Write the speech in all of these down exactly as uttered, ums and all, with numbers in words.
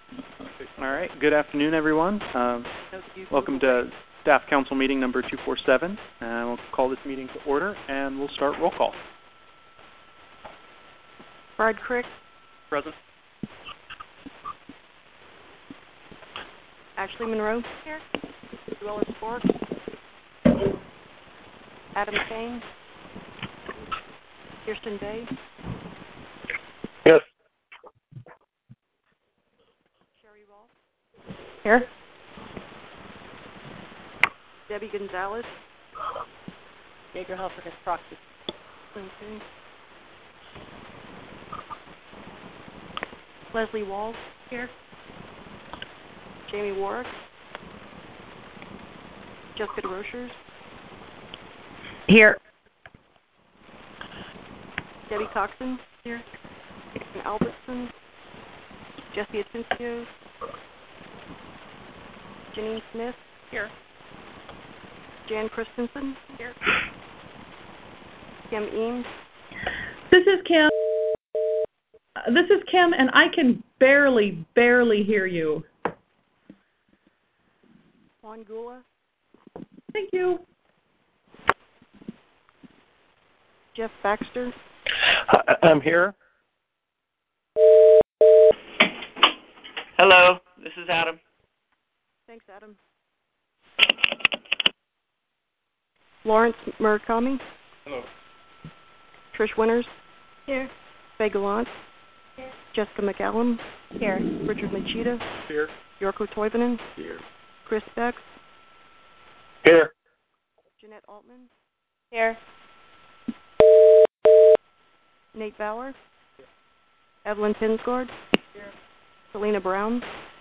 All right. Good afternoon, everyone. Um, welcome to Staff Council meeting number two forty-seven. And we'll call this meeting to order, and we'll start roll call. Brad Crick. Present. Ashley Monroe. Here. Willis Fork. Adam Kane. Kirsten Day. Yes. Sherry Wall. Here. Debbie Gonzalez. Jaeger Helfer as proxy. Okay. Leslie Walls. Here. Jamie Warwick. Jessica DeRochers. Here. Debbie Coxon. Here. And Albertson. Jesse Atencio. Janine Smith. Here. Jan Christensen. Here. Kim Eames. This is Kim. This is Kim, and I can barely, barely hear you. Juan Gula. Thank you. Jeff Baxter. I'm here. Hello, this is Adam. Thanks, Adam. Lawrence Murakami. Hello. Trish Winters. Here. Faye Gallant. Here. Jessica McCallum. Here. Richard Machida. Here. Yorko Toivonen. Here. Chris Beck. Here. Jeanette Altman. Here. Nate Bauer. Here. Evelyn Tinsgard. Here. Selena Brown.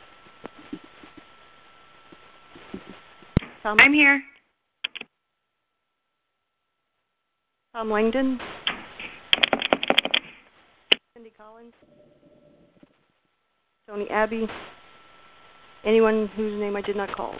Tom I'm here. Tom Langdon. Cindy Collins. Tony Abbey. Anyone whose name I did not call.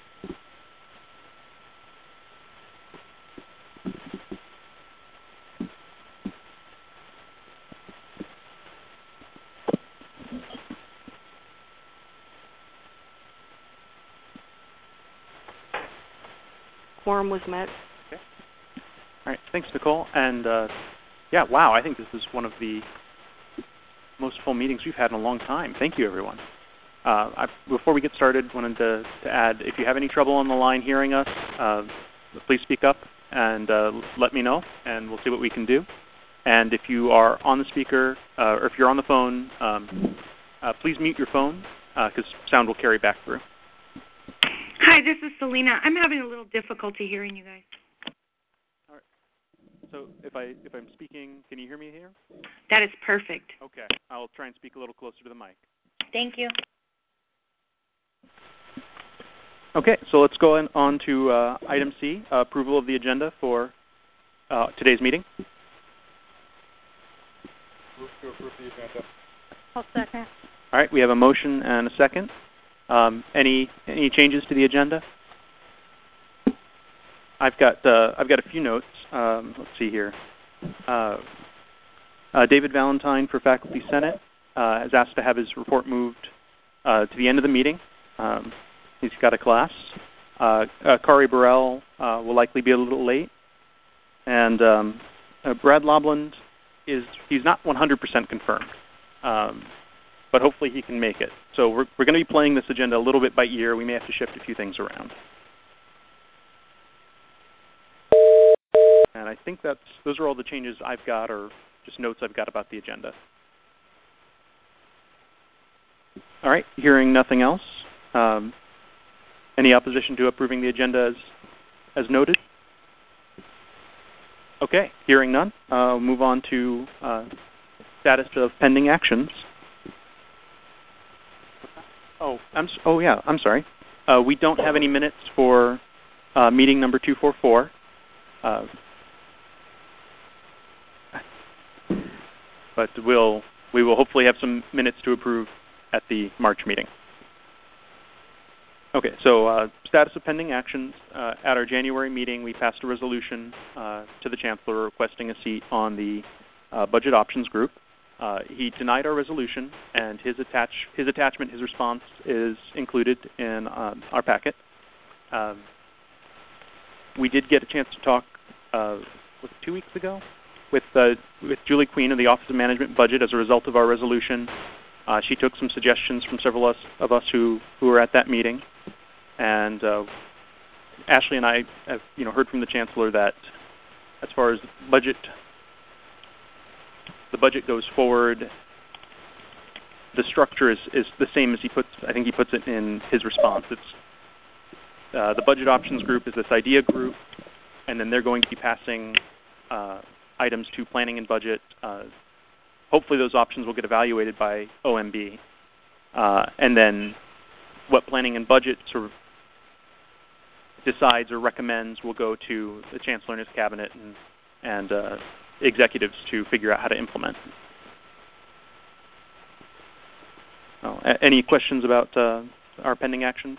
Quorum was met. Okay. All right. Thanks, Nicole. And uh, yeah, wow, I think this is one of the most full meetings we've had in a long time. Thank you, everyone. Uh, I, before we get started, wanted to, to add, if you have any trouble on the line hearing us, uh, please speak up and uh, let me know, and we'll see what we can do. And if you are on the speaker, uh, or if you're on the phone, um, uh, please mute your phone, because uh, sound will carry back through. Hi, this is Selena. I'm having a little difficulty hearing you guys. All right. So if I if I'm speaking, can you hear me here? That is perfect. Okay. I'll try and speak a little closer to the mic. Thank you. Okay. So let's go in, on to uh, item C, uh, approval of the agenda for uh, today's meeting. Move to approve the agenda. I'll second. All right. We have a motion and a second. Um, any any changes to the agenda? I've got uh, I've got a few notes. Um, let's see here. Uh, uh, David Valentine for Faculty Senate uh, has asked to have his report moved uh, to the end of the meeting. Um, he's got a class. Uh, uh, Kari Burrell uh, will likely be a little late, and um, uh, Brad Lobland is he's not one hundred percent confirmed. Um, but hopefully he can make it. So we're, we're going to be playing this agenda a little bit by ear. We may have to shift a few things around. And I think that's those are all the changes I've got, or just notes I've got about the agenda. All right, hearing nothing else. Um, any opposition to approving the agenda as, as noted? Okay, hearing none. Uh, we'll move on to uh, status of pending actions. Oh, I'm oh yeah, I'm sorry. Uh, we don't have any minutes for uh, meeting number two forty-four. Uh, but we'll we will hopefully have some minutes to approve at the March meeting. Okay, so uh, status of pending actions. Uh, at our January meeting, we passed a resolution uh, to the Chancellor requesting a seat on the uh, Budget Options Group. Uh, he denied our resolution, and his attach his attachment, his response is included in um, our packet. Um, we did get a chance to talk uh, was it two weeks ago with uh, with Julie Queen of the Office of Management and Budget as a result of our resolution. Uh, she took some suggestions from several us, of us who, who were at that meeting, and uh, Ashley and I have you know heard from the Chancellor that as far as budget, the budget goes forward, the structure is, is the same as he puts. I think he puts it in his response. It's uh, the budget options group is this idea group, and then they're going to be passing uh, items to planning and budget. Uh, hopefully, those options will get evaluated by O M B, uh, and then what planning and budget sort of decides or recommends will go to the Chancellor and his cabinet and, and uh, executives to figure out how to implement. Oh, a- any questions about uh, our pending actions?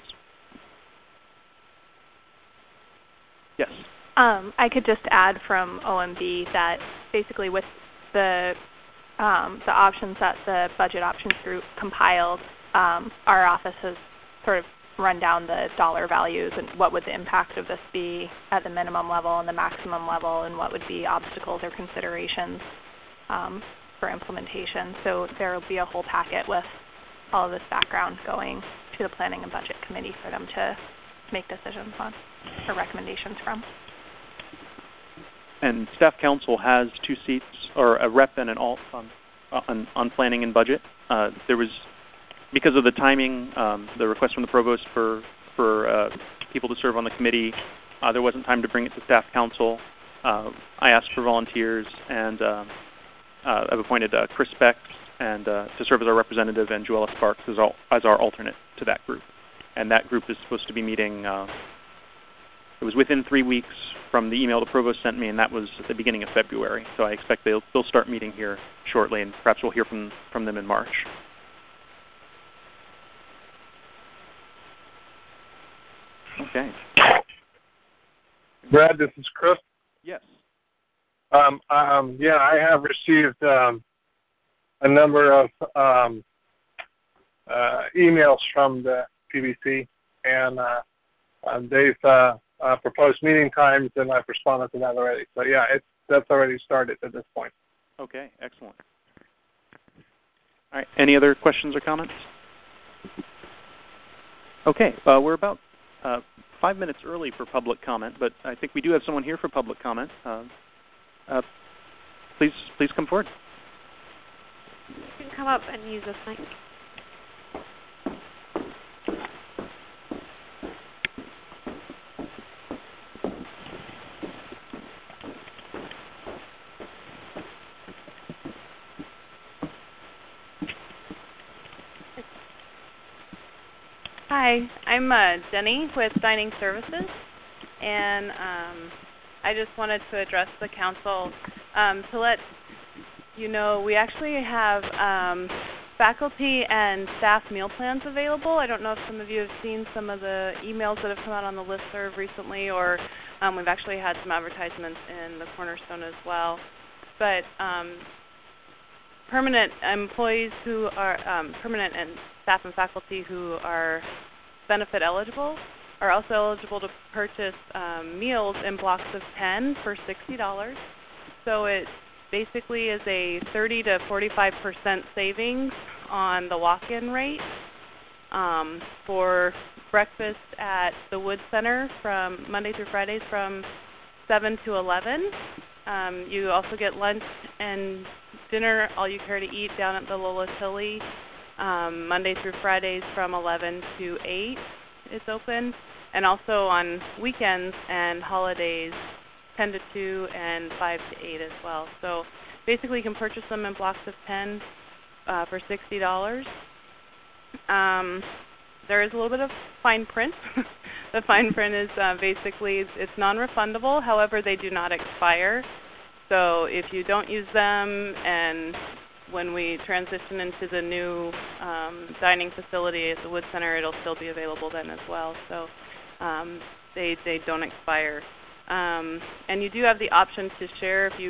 Yes. Um, I could just add from O M B that basically with the um, the options that the budget options group compiled, um, our office has sort of run down the dollar values and what would the impact of this be at the minimum level and the maximum level, and what would be obstacles or considerations um, for implementation. So there will be a whole packet with all of this background going to the Planning and Budget Committee for them to make decisions on or recommendations from. And Staff Council has two seats, or a rep and an alt on, on, on Planning and Budget. Uh, there was Because of the timing, um, the request from the provost for for uh, people to serve on the committee, uh, there wasn't time to bring it to staff council. Uh, I asked for volunteers, and uh, uh, I've appointed uh, Chris Beck and uh, to serve as our representative, and Joella Sparks as, al as our alternate to that group. And that group is supposed to be meeting. Uh, it was within three weeks from the email the provost sent me, and that was at the beginning of February. So I expect they'll they'll start meeting here shortly, and perhaps we'll hear from from them in March. Okay. Brad, this is Chris. Yes. Um, um, yeah, I have received um, a number of um, uh, emails from the P B C, and uh, uh, they've uh, uh, proposed meeting times, and I've responded to that already. So yeah, it's, that's already started at this point. Okay, excellent. All right, any other questions or comments? Okay, uh, we're about uh, five minutes early for public comment, but I think we do have someone here for public comment. Uh, uh, please, please come forward. You can come up and use this mic. Hi, I'm uh, Jenny with Dining Services, and um, I just wanted to address the council um, to let you know we actually have um, faculty and staff meal plans available. I don't know if some of you have seen some of the emails that have come out on the listserv recently, or um, we've actually had some advertisements in the Cornerstone as well. But um, permanent employees who are um, permanent and staff and faculty who are benefit eligible are also eligible to purchase um, meals in blocks of ten for sixty dollars. So it basically is a thirty to forty-five percent savings on the walk-in rate um, for breakfast at the Wood Center from Monday through Fridays from seven to eleven. Um, you also get lunch and dinner, all you care to eat, down at the Lola Tilly. Um, Monday through Fridays from eleven to eight it's open, and also on weekends and holidays ten to two and five to eight as well. So basically you can purchase them in blocks of ten uh, for sixty dollars. Um, there is a little bit of fine print. The fine print is uh, basically it's non-refundable, however they do not expire. So if you don't use them, and when we transition into the new um, dining facility at the Wood Center, it'll still be available then as well. So um, they, they don't expire. Um, and you do have the option to share if you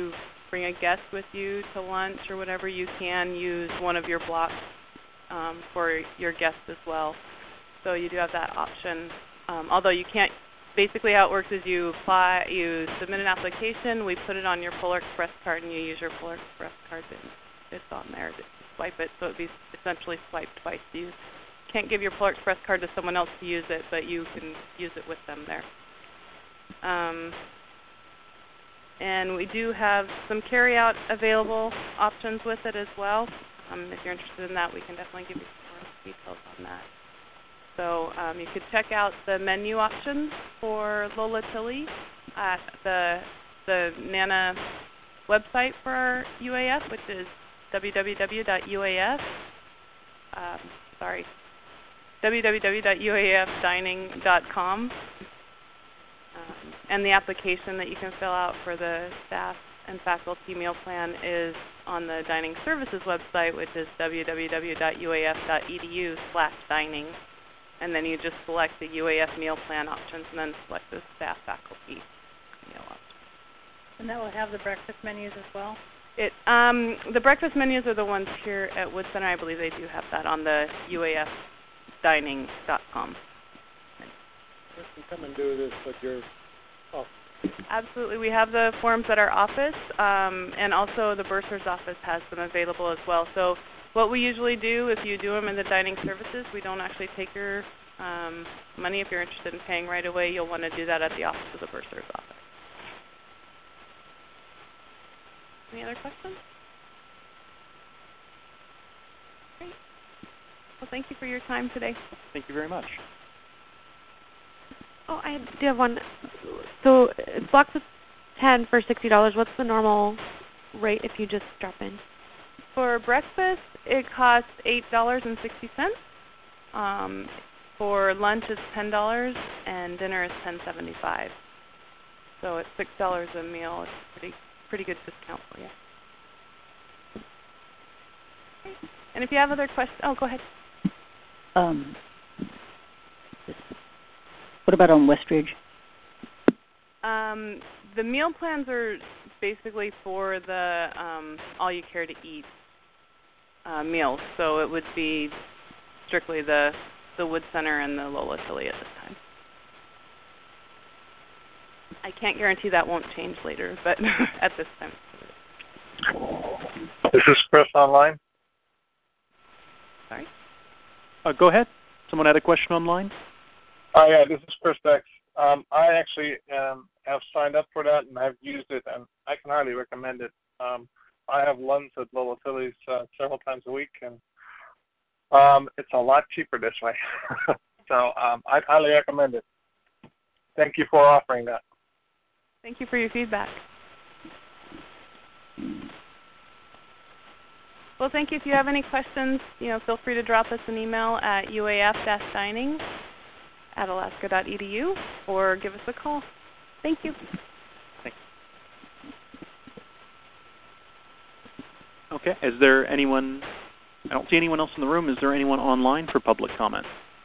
bring a guest with you to lunch or whatever, you can use one of your blocks um, for your guests as well. So you do have that option. Um, although you can't, basically how it works is you apply, you submit an application, we put it on your Polar Express card, and you use your Polar Express card, and it's on there to swipe it. So it would be essentially swiped twice. You can't give your Polar Express card to someone else to use it, but you can use it with them there. Um, and we do have some carry-out available options with it as well. Um, if you're interested in that, we can definitely give you some more details on that. So um, you could check out the menu options for Lola Tilly at the, the NANA website for our U A F, which is w w w dot u a f, um, sorry, w w w dot u a f dining dot com. Um, and the application that you can fill out for the staff and faculty meal plan is on the Dining Services website, which is w w w dot u a f dot e d u slash dining. And then you just select the U A F meal plan options and then select the staff faculty meal options. And that will have the breakfast menus as well? It, um, the breakfast menus are the ones here at Wood Center. I believe they do have that on the u a f dining dot com. You can come and do this at your office. Absolutely. We have the forms at our office, um, and also the bursar's office has them available as well. So what we usually do, if you do them in the dining services, we don't actually take your um, money. If you're interested in paying right away, you'll want to do that at the office of the bursar's office. Any other questions? Great. Well, thank you for your time today. Thank you very much. Oh, I do have one. So it's blocks of ten for sixty dollars. What's the normal rate if you just drop in? For breakfast, it costs eight dollars and sixty cents. Um, for lunch, it's ten dollars, and dinner is ten seventy-five. So it's six dollars a meal. It's a pretty, pretty good discount for you. Okay. And if you have other questions, oh, go ahead. Um, what about on Westridge? Um, the meal plans are basically for the um, all-you-care-to-eat uh, meals. So it would be strictly the, the Wood Center and the Lola Tilly at this time. I can't guarantee that won't change later, but at this time. This is Chris online. Sorry? Uh, go ahead. Someone had a question online? Oh, yeah, this is Chris Dex. Um, I actually um, have signed up for that, and I've used it, and I can highly recommend it. Um, I have lunch at Lola Tilly's uh, several times a week, and um, it's a lot cheaper this way. So um, I highly recommend it. Thank you for offering that. Thank you for your feedback. Well, thank you. If you have any questions, you know, feel free to drop us an email at u a f dash dining at alaska dot e d u or give us a call. Thank you. Thanks. Okay. Is there anyone? I don't see anyone else in the room. Is there anyone online for public comment?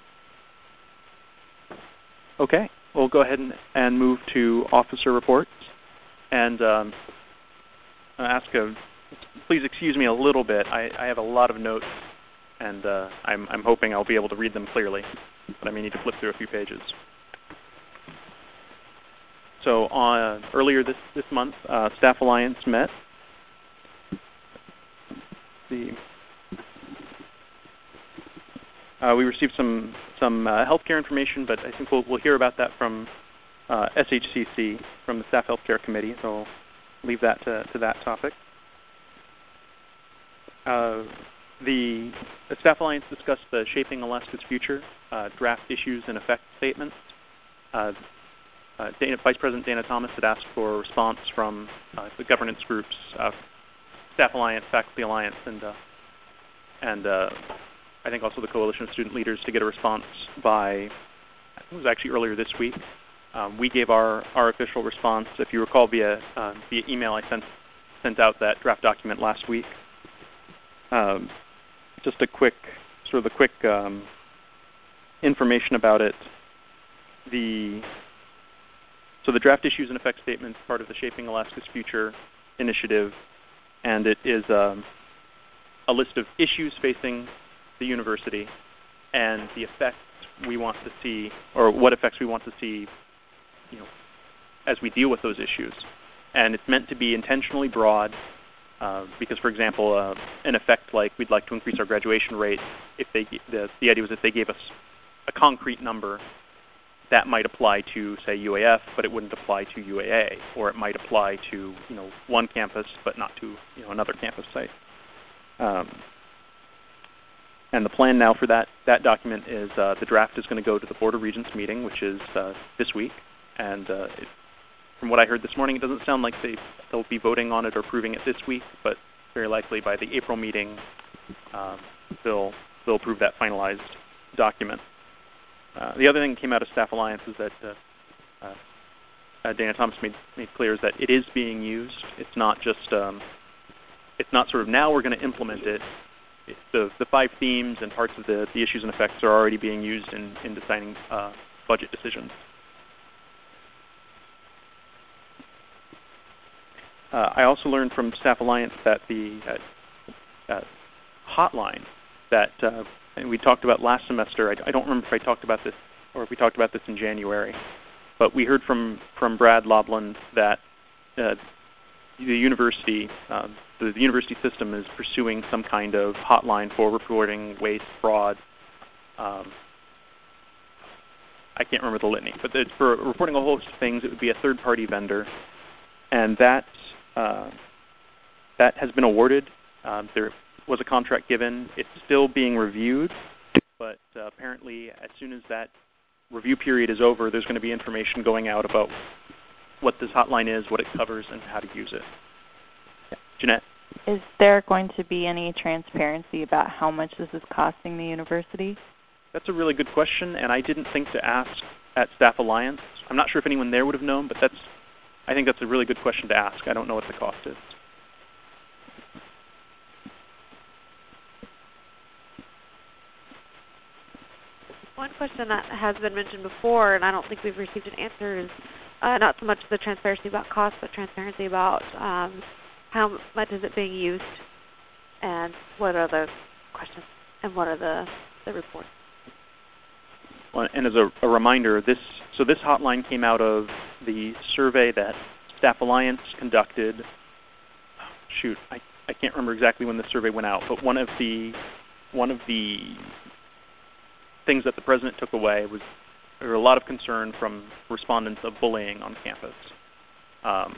Okay. We'll go ahead and, and move to officer reports. And um, ask a, please excuse me a little bit. I, I have a lot of notes, and uh, I'm, I'm hoping I'll be able to read them clearly, but I may need to flip through a few pages. So uh, earlier this, this month, uh, Staff Alliance met. The, uh, we received some, some uh, healthcare information, but I think we'll, we'll hear about that from uh, S H C C, from the Staff Healthcare Committee, so I'll leave that to, to that topic. Uh, the, the Staff Alliance discussed the Shaping Alaska's Future uh, draft issues and effect statements. Uh, uh, Dana, Vice President Dana Thomas had asked for a response from uh, the governance groups, uh, Staff Alliance, Faculty Alliance, and, uh, and uh, I think also the Coalition of Student Leaders to get a response by, I think it was actually earlier this week. Um, we gave our, our official response, if you recall, via, uh, via email. I sent, sent out that draft document last week. Um, just a quick, sort of a quick um, information about it. The, so the draft issues and effect statement, part of the Shaping Alaska's Future initiative, and it is um, a list of issues facing the university and the effects we want to see, or what effects we want to see, you know, as we deal with those issues. And it's meant to be intentionally broad, uh, because, for example, uh, an effect like we'd like to increase our graduation rate. If they, the, the idea was if they gave us a concrete number, that might apply to, say, U A F, but it wouldn't apply to U A A, or it might apply to, you know, one campus, but not to, you know, another campus site. Um, and the plan now for that that document is uh, the draft is going to go to the Board of Regents meeting, which is uh, this week. And uh, it, from what I heard this morning, it doesn't sound like they they'll be voting on it or approving it this week, but very likely by the April meeting, um, they'll they'll approve that finalized document. Uh, the other thing that came out of Staff Alliance is that uh, uh, uh, Dana Thomas made, made clear is that it is being used. It's not just, um, it's not sort of now we're going to implement it. It the, the five themes and parts of the, the issues and effects are already being used in, in deciding uh, budget decisions. Uh, I also learned from Staff Alliance that the uh, uh, hotline that uh, and we talked about last semester. I, I don't remember if I talked about this or if we talked about this in January, but we heard from, from Brad Lobland that uh, the university, uh, the, the university system is pursuing some kind of hotline for reporting waste, fraud. Um, I can't remember the litany, but the, for reporting a whole host of things, it would be a third-party vendor, and that uh, that has been awarded. Um, there was a contract given. It's still being reviewed, but uh, apparently as soon as that review period is over, there's going to be information going out about what this hotline is, what it covers, and how to use it. Yeah. Jeanette? Is there going to be any transparency about how much this is costing the university? That's a really good question, and I didn't think to ask at Staff Alliance. I'm not sure if anyone there would have known, but that's, I think that's a really good question to ask. I don't know what the cost is. One question that has been mentioned before, and I don't think we've received an answer, is uh, not so much the transparency about cost, but transparency about um, how much is it being used, and what are the questions, and what are the, the reports. Well, and as a, a reminder, this so this hotline came out of the survey that Staff Alliance conducted. Shoot, I, I can't remember exactly when the survey went out, but one of the one of the things that the president took away was there were a lot of concern from respondents of bullying on campus. Um, is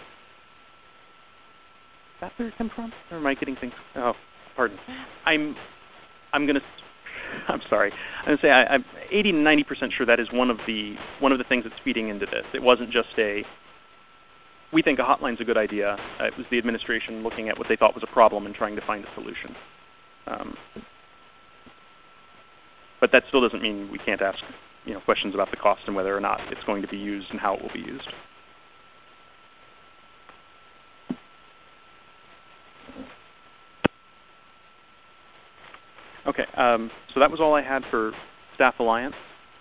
that where it come from? Or am I getting things? Oh, pardon. I'm I'm gonna. I'm sorry. I'm gonna say I, I'm eighty to ninety percent sure that is one of the one of the things that's feeding into this. It wasn't just a. We think a hotline's a good idea. Uh, it was the administration looking at what they thought was a problem and trying to find a solution. Um, But that still doesn't mean we can't ask, you know, questions about the cost and whether or not it's going to be used and how it will be used. Okay, um, so that was all I had for Staff Alliance.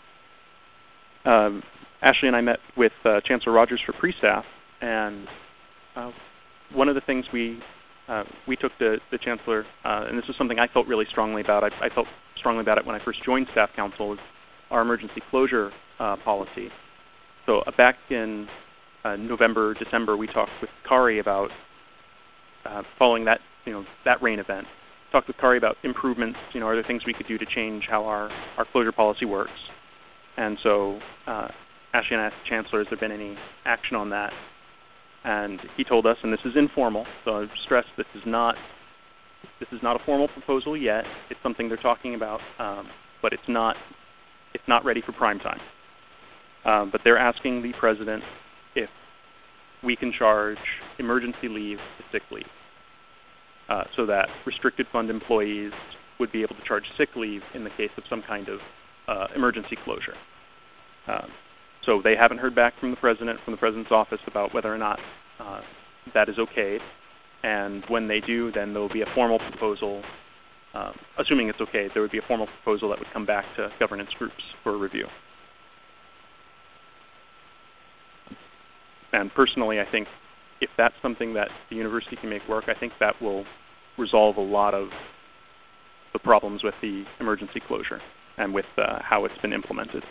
Um, Ashley and I met with uh, Chancellor Rogers for pre-staff, and uh, one of the things we uh, we took to the Chancellor, uh, and this is something I felt really strongly about. I, I felt strongly about it when I first joined Staff Council, is our emergency closure uh, policy. So uh, back in uh, November, December, we talked with Kari about uh, following that, you know, that rain event. Talked with Kari about improvements. You know, are there things we could do to change how our, our closure policy works? And so uh, Ashley and I asked the Chancellor, has there been any action on that? And he told us, and this is informal, so I stress this is not this is not a formal proposal yet. It's something they're talking about, um, but it's not it's not ready for prime time. Um, but they're asking the president if we can charge emergency leave to sick leave, uh, so that restricted fund employees would be able to charge sick leave in the case of some kind of uh, emergency closure. Um, So they haven't heard back from the president, from the president's office, about whether or not uh, that is okay. And when they do, then there will be a formal proposal. Um, assuming it's okay, there would be a formal proposal that would come back to governance groups for review. And personally, I think if that's something that the university can make work, I think that will resolve a lot of the problems with the emergency closure and with uh, how it's been implemented.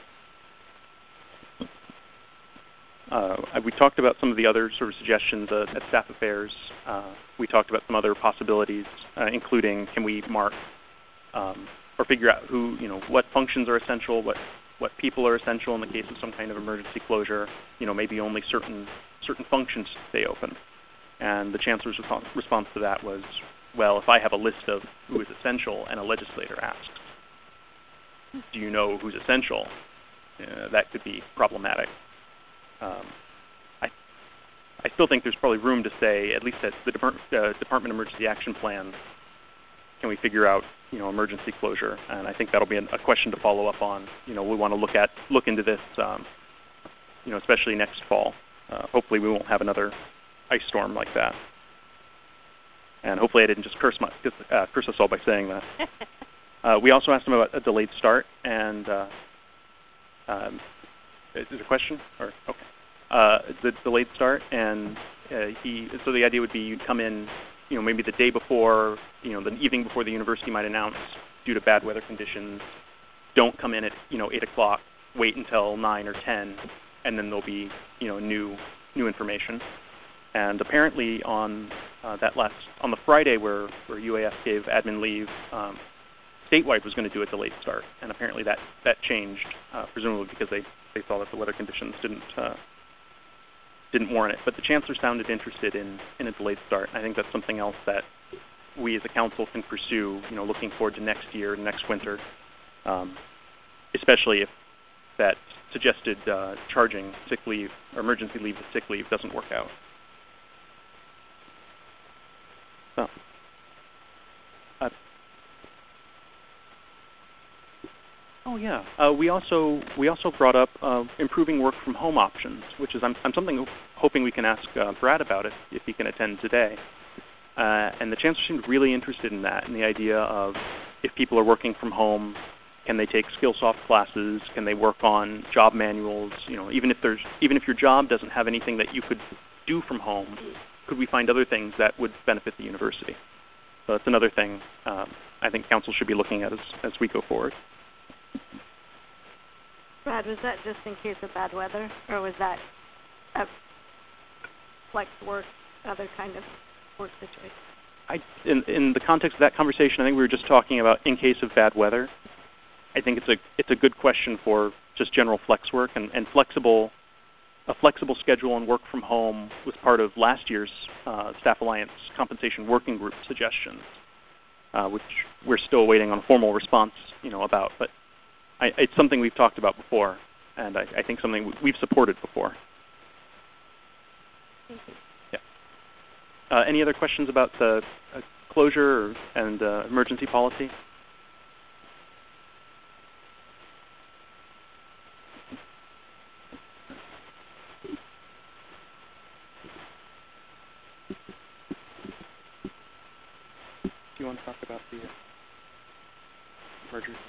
Uh, we talked about some of the other sort of suggestions uh, at staff affairs. Uh, we talked about some other possibilities, uh, including can we mark um, or figure out who, you know, what functions are essential, what what people are essential in the case of some kind of emergency closure. You know, maybe only certain certain functions stay open. And the chancellor's response, response to that was, well, if I have a list of who is essential and a legislator asks, do you know who's essential? Uh, that could be problematic. Um, I, I still think there's probably room to say, at least at the Depart- uh, Department of Emergency Action Plan, can we figure out, you know, emergency closure? And I think that'll be an, a question to follow up on. You know, we want to look at look into this, um, you know, especially next fall. Uh, hopefully, we won't have another ice storm like that. And hopefully, I didn't just curse my uh, curse us all by saying that. uh, we also asked him about a delayed start, and uh, um, is there a question? Or okay. Uh, the delayed start, and uh, he. So the idea would be you'd come in, you know, maybe the day before, you know, the evening before the university might announce due to bad weather conditions. Don't come in at, you know, eight o'clock. Wait until nine or ten, and then there'll be, you know, new new information. And apparently on uh, that last on the Friday where where U A F gave admin leave, um, statewide was going to do a delayed start, and apparently that that changed, uh, presumably because they they saw that the weather conditions didn't. Uh, didn't warrant it, but the chancellor sounded interested in, in a delayed start. I think that's something else that we as a council can pursue, you know, looking forward to next year, next winter, um, especially if that suggested uh, charging sick leave or emergency leave to sick leave doesn't work out. So, uh, Oh yeah. Uh, we also we also brought up uh, improving work from home options, which is I'm, I'm something hoping we can ask uh, Brad about it if he can attend today. Uh, and the chancellor seemed really interested in that, in the idea of if people are working from home, can they take Skillsoft classes? Can they work on job manuals? You know, even if there's even if your job doesn't have anything that you could do from home, could we find other things that would benefit the university? So that's another thing um, I think council should be looking at as as we go forward. Brad, was that just in case of bad weather, or was that a flex work, other kind of work situation? I, in, in the context of that conversation, I think we were just talking about in case of bad weather. I think it's a it's a good question for just general flex work, and, and flexible a flexible schedule and work from home was part of last year's uh, Staff Alliance Compensation Working Group suggestions, uh, which we're still waiting on a formal response, you know, about. But I, it's something we've talked about before, and I, I think something we've supported before. Thank you. Yeah. Uh, any other questions about the uh, closure or, and uh, emergency policy? Do you want to talk about the uh, merger?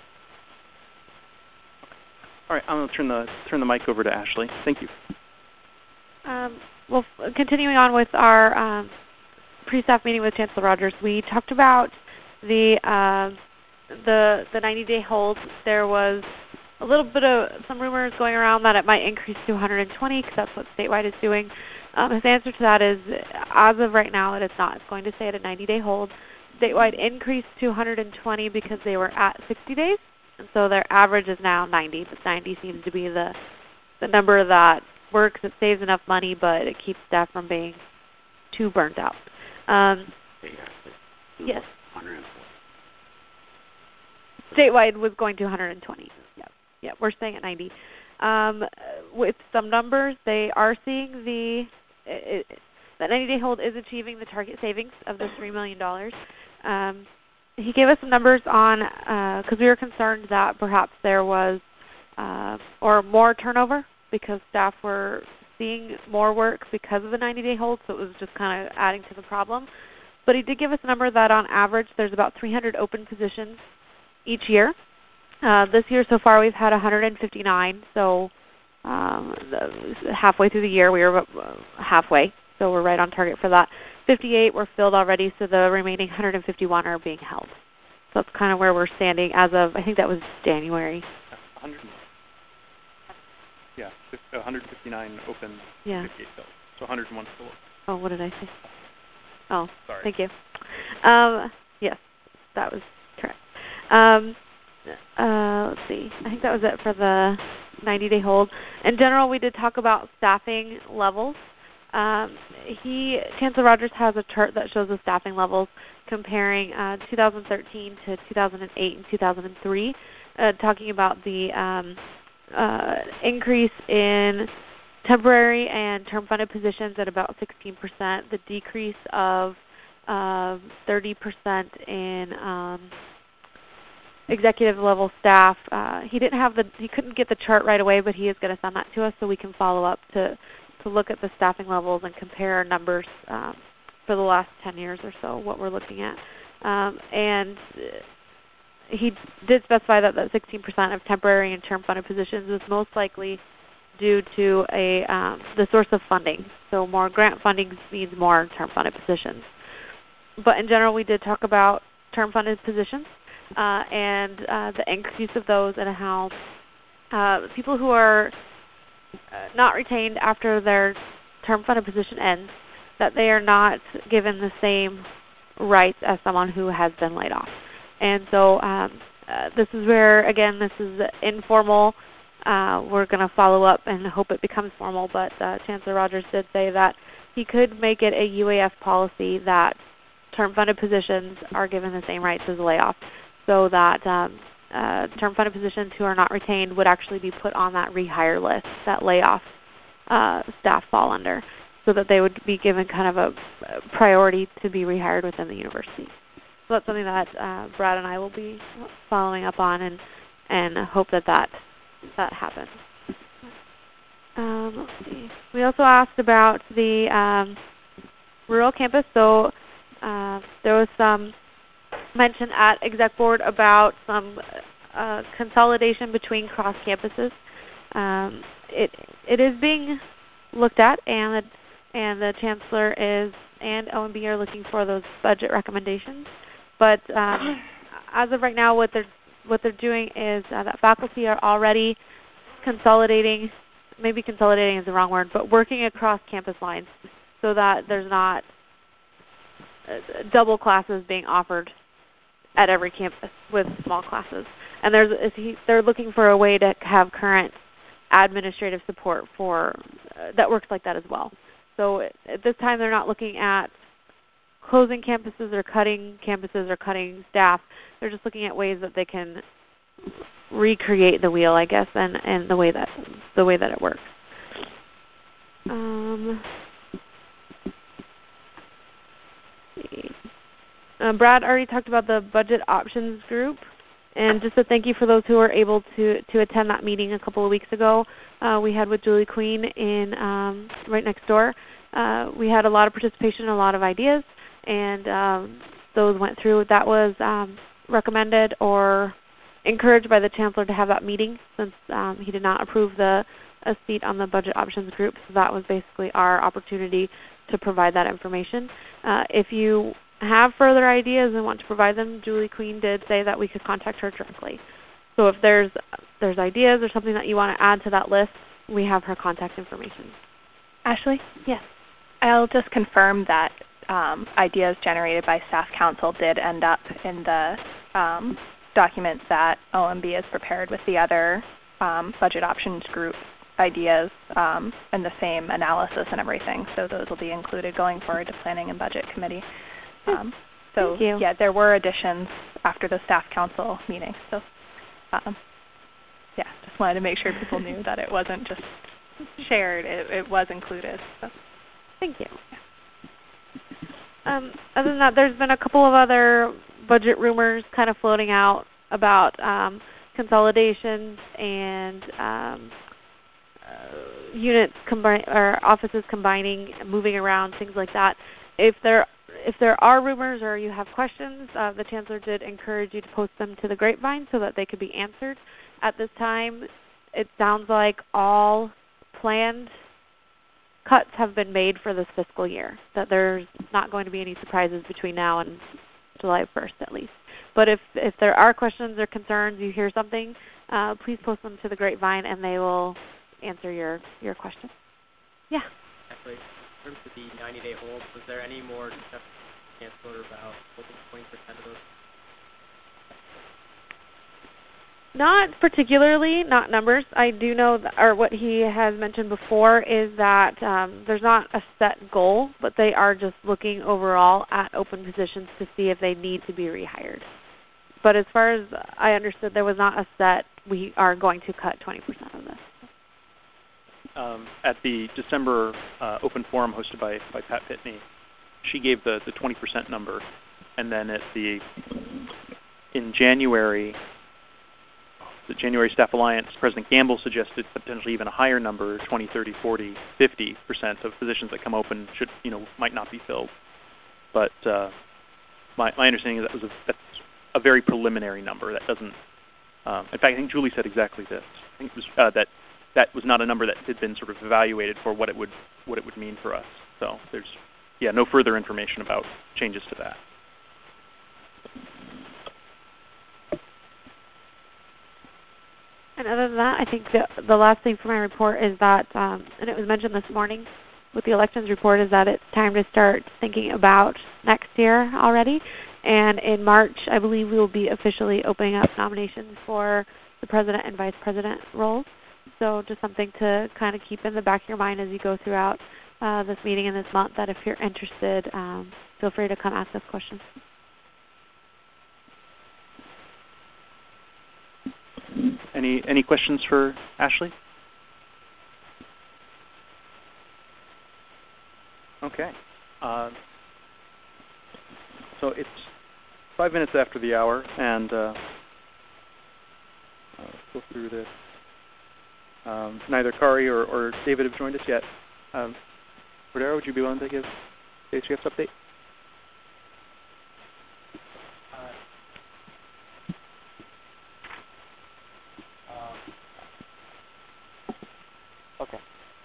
All right, I'm going to turn the turn the mic over to Ashley. Thank you. Um, well, f- continuing on with our um, pre-staff meeting with Chancellor Rogers, we talked about the uh, the the ninety-day hold. There was a little bit of some rumors going around that it might increase to one hundred twenty because that's what statewide is doing. Um, his answer to that is, as of right now, that it's not. It's going to stay at a ninety-day hold. Statewide increased to one hundred twenty because they were at sixty days. And so their average is now ninety, but ninety seems to be the the number that works. It saves enough money, but it keeps staff from being too burnt out. Um, yes. Statewide was going to one hundred twenty. Yeah, yeah, we're staying at ninety. Um, with some numbers, they are seeing the it, it, the ninety-day hold is achieving the target savings of the three million dollars. Um, He gave us some numbers on, because uh, we were concerned that perhaps there was, uh, or more turnover because staff were seeing more work because of the ninety-day hold, so it was just kind of adding to the problem. But he did give us a number that on average there's about three hundred open positions each year. Uh, this year so far we've had one hundred fifty-nine, so um, the, halfway through the year we were about halfway. so we're right on target for that. fifty-eight were filled already, so the remaining one hundred fifty-one are being held. So that's kind of where we're standing as of, I think that was January. one hundred, yeah, one hundred fifty-nine open, yeah. fifty-eight filled. So one hundred one still open. Oh, what did I say? Oh, sorry. Thank you. Um, yes, that was correct. Um, uh, let's see. I think that was it for the ninety-day hold. In general, we did talk about staffing levels. Um, he, Chancellor Rogers has a chart that shows the staffing levels comparing uh, two thousand thirteen to two thousand eight and two thousand three, uh, talking about the um, uh, increase in temporary and term-funded positions at about sixteen percent, the decrease of uh, thirty percent in um, executive-level staff. Uh, he didn't have the, he couldn't get the chart right away, but he is going to send that to us so we can follow up to to look at the staffing levels and compare our numbers um, for the last ten years or so, what we're looking at. Um, and he did specify that that sixteen percent of temporary and term-funded positions was most likely due to a um, the source of funding. So more grant funding means more term-funded positions. But in general, we did talk about term-funded positions uh, and uh, the increase of those and how uh, people who are Uh, not retained after their term-funded position ends, that they are not given the same rights as someone who has been laid off. And so um, uh, this is where, again, this is informal. Uh, we're going to follow up and hope it becomes formal, but uh, Chancellor Rogers did say that he could make it a U A F policy that term-funded positions are given the same rights as layoff, so that um, Uh, term-funded positions who are not retained would actually be put on that rehire list that layoff uh, staff fall under, so that they would be given kind of a priority to be rehired within the university. So that's something that uh, Brad and I will be following up on, and and hope that that, that happens. Um, let's see. We also asked about the um, rural campus. So uh, there was some mention at exec board about some uh, consolidation between cross campuses. Um, it it is being looked at, and the, and the chancellor is and O M B are looking for those budget recommendations. But um, as of right now, what they're what they're doing is uh, that faculty are already consolidating. Maybe consolidating is the wrong word, but working across campus lines so that there's not uh, double classes being offered at every campus with small classes. And there's, they're looking for a way to have current administrative support for uh, that works like that as well. So at this time, they're not looking at closing campuses or cutting campuses or cutting staff. They're just looking at ways that they can recreate the wheel, I guess, and, and the way that the way that it works. Um, let's see. Uh, Brad already talked about the budget options group, and just a thank you for those who were able to, to attend that meeting a couple of weeks ago. Uh, we had with Julie Queen in um, right next door. Uh, we had a lot of participation, a lot of ideas, and um, those went through. That was um, recommended or encouraged by the chancellor to have that meeting, since um, he did not approve the a seat on the budget options group. So that was basically our opportunity to provide that information. Uh, if you have further ideas and want to provide them, Julie Queen did say that we could contact her directly. So if there's there's ideas or something that you want to add to that list, we have her contact information. Ashley? Yes. I'll just confirm that um, ideas generated by staff council did end up in the um, documents that O M B has prepared with the other um, budget options group ideas um, and the same analysis and everything. So those will be included going forward to Planning and Budget Committee. Um, so yeah, there were additions after the staff council meeting. So um, yeah, just wanted to make sure people knew that it wasn't just shared; it, it was included. So. Thank you. Um, other than that, there's been a couple of other budget rumors kind of floating out about um, consolidations and um, uh, units combine or offices combining, moving around, things like that. If there If there are rumors or you have questions, uh, the chancellor did encourage you to post them to the grapevine so that they could be answered. At this time, it sounds like all planned cuts have been made for this fiscal year, that there's not going to be any surprises between now and July first at least. But if, if there are questions or concerns, you hear something, uh, please post them to the Grapevine and they will answer your, your question. Yeah? Actually, in terms of the ninety-day hold, was there any more discussion with the Chancellor about holding twenty percent of those? Not particularly, not numbers. I do know, that, or what he has mentioned before, is that um, there's not a set goal, but they are just looking overall at open positions to see if they need to be rehired. But as far as I understood, there was not a set, we are going to cut twenty percent of this. Um, at the December uh, open forum hosted by, by Pat Pitney, she gave the, the twenty percent number. And then at the, in January, the January Staff Alliance, President Gamble suggested potentially even a higher number, twenty, thirty, forty, fifty percent of positions that come open should, you know, might not be filled. But uh, my, my understanding is that was a, that's a very preliminary number. That doesn't, um, in fact, I think Julie said exactly this. I think it was uh, that that was not a number that had been sort of evaluated for what it would what it would mean for us. So there's, yeah, no further information about changes to that. And other than that, I think the, the last thing for my report is that, um, and it was mentioned this morning with the elections report, is that it's time to start thinking about next year already. And in March, I believe we will be officially opening up nominations for the president and vice president roles. So just something to kind of keep in the back of your mind as you go throughout uh, this meeting and this month, that if you're interested, um, feel free to come ask us questions. Any any questions for Ashley? Okay. Uh, so it's five minutes after the hour, and uh, let's go through this. Um, neither Kari or, or David have joined us yet. Um, Cordero, would you be willing to give the H G F's update? Okay.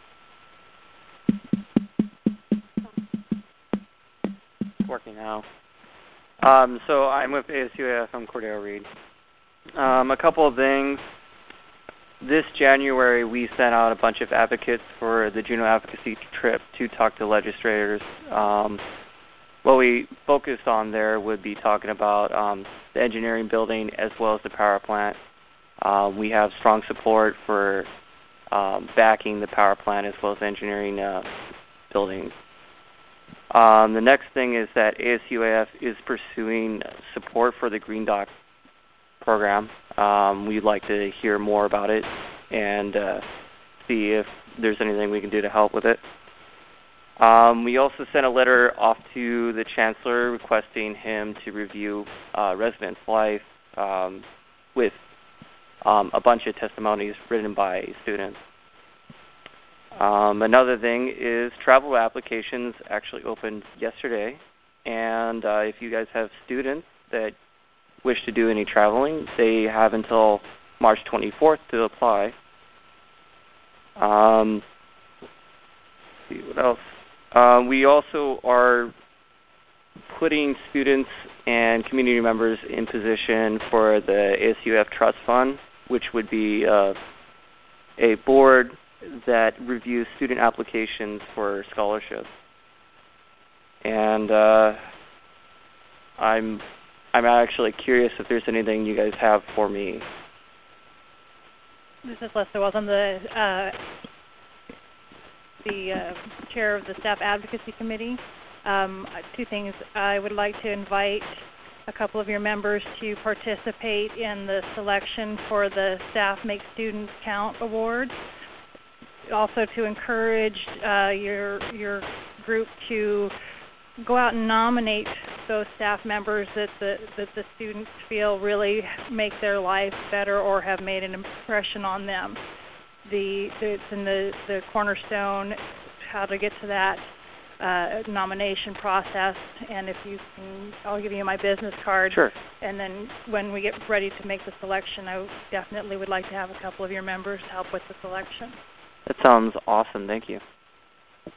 It's working now. Um, so I'm with A S U A F. I'm Cordero Reed. Um, a couple of things. This January, we sent out a bunch of advocates for the Juneau Advocacy trip to talk to legislators. Um, what we focused on there would be talking about um, the engineering building as well as the power plant. Uh, we have strong support for um, backing the power plant as well as engineering uh, buildings. Um, the next thing is that A S U A F is pursuing support for the Green Dock program. Um, we'd like to hear more about it and uh, see if there's anything we can do to help with it. Um, we also sent a letter off to the Chancellor requesting him to review uh, residence life um, with um, a bunch of testimonies written by students. Um, another thing is travel applications actually opened yesterday, and uh, if you guys have students that wish to do any traveling, they have until March twenty-fourth to apply. Um, let's see what else. Uh, we also are putting students and community members in position for the A S U F Trust Fund, which would be uh, a board that reviews student applications for scholarships. And uh, I'm I'm actually curious if there's anything you guys have for me. This is Leslie Wells. I'm the uh, the uh, chair of the Staff Advocacy Committee. Um, two things. I would like to invite a couple of your members to participate in the selection for the Staff Make Students Count Award. Also to encourage uh, your your group to go out and nominate those staff members that the that the students feel really make their life better or have made an impression on them. The, the it's in the the cornerstone how to get to that uh, nomination process. And if you can, I'll give you my business card. Sure. And then when we get ready to make the selection, I definitely would like to have a couple of your members help with the selection. That sounds awesome. Thank you.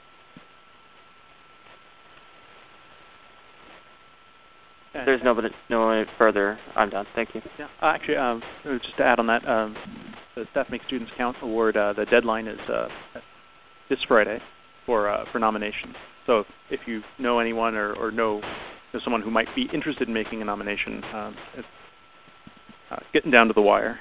If there's no, no further, I'm done. Thank you. Yeah. Uh, actually, um, just to add on that, um, the Staff Make Students Count Award, uh, the deadline is uh, this Friday for uh, for nominations. So if you know anyone or, or know, know someone who might be interested in making a nomination, um, it's uh, getting down to the wire.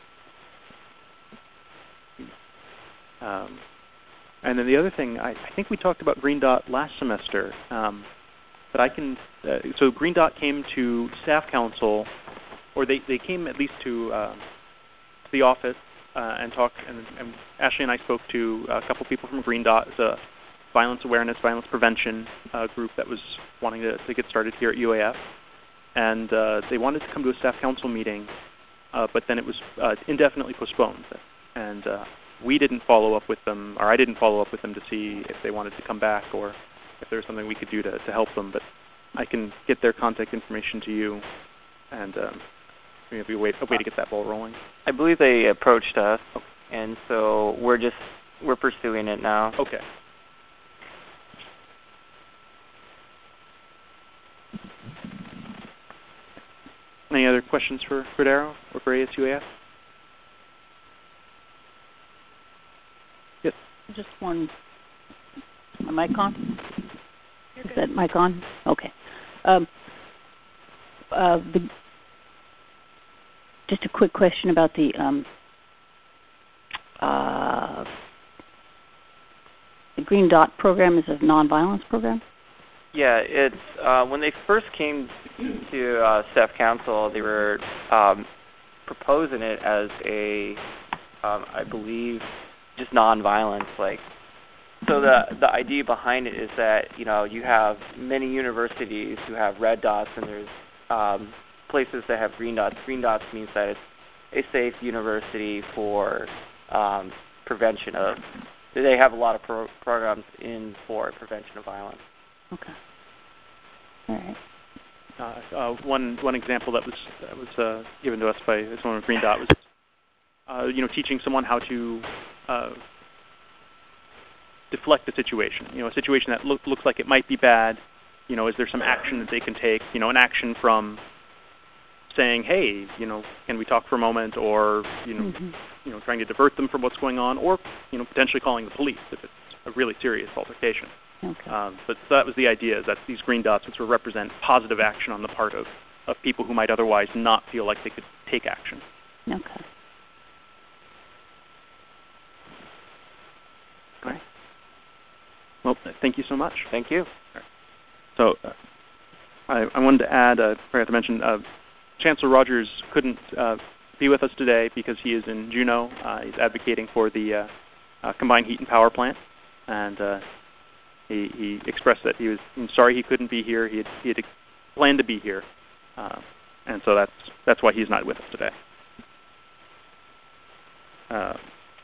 Um, and then the other thing, I, I think we talked about Green Dot last semester, um, but I can, uh, so Green Dot came to Staff Council, or they, they came at least to uh, the office uh, and talked, and, and Ashley and I spoke to a couple people from Green Dot. It's a violence awareness, violence prevention uh, group that was wanting to, to get started here at U A F. And uh, they wanted to come to a Staff Council meeting, uh, but then it was uh, indefinitely postponed. And uh, we didn't follow up with them, or I didn't follow up with them to see if they wanted to come back or if there was something we could do to, to help them. But I can get their contact information to you, and um, maybe a way, a way to get that ball rolling. I believe they approached us, and so we're just we're pursuing it now. Okay. Any other questions for, for Darrow or for A S U A F? Yes. Just one. Am I on? Is that mic on? Okay. Um, uh, the, just a quick question about the um, uh, the Green Dot program is a nonviolence program? Yeah, it's uh, when they first came to uh, Staff Council, they were um, proposing it as a, um, I believe, just nonviolence. Like, so the the idea behind it is that you know you have many universities who have red dots, and there's um, places that have green dots. Green dots means that it's a safe university for um, prevention of. They have a lot of pro programs in for prevention of violence. Okay. All right. Uh, uh, one one example that was that was uh, given to us by someone with Green Dot was, uh, you know, teaching someone how to uh, deflect a situation. You know, a situation that look, looks like it might be bad. You know, is there some action that they can take? You know, an action from saying, "Hey, you know, can we talk for a moment?" Or you know, mm-hmm. you know, trying to divert them from what's going on, or you know, potentially calling the police if it's a really serious altercation. Okay. Um, but so that was the idea, is that these green dots would sort of represent positive action on the part of, of people who might otherwise not feel like they could take action. Okay. All right. Well, thank you so much. Thank you. Right. So uh, I, I wanted to add, uh, I forgot to mention, uh, Chancellor Rogers couldn't uh, be with us today because he is in Juneau. Uh, he's advocating for the uh, uh, combined heat and power plant. And uh, He, he expressed that he was sorry he couldn't be here. He had, he had planned to be here, uh, and so that's that's why he's not with us today. Uh,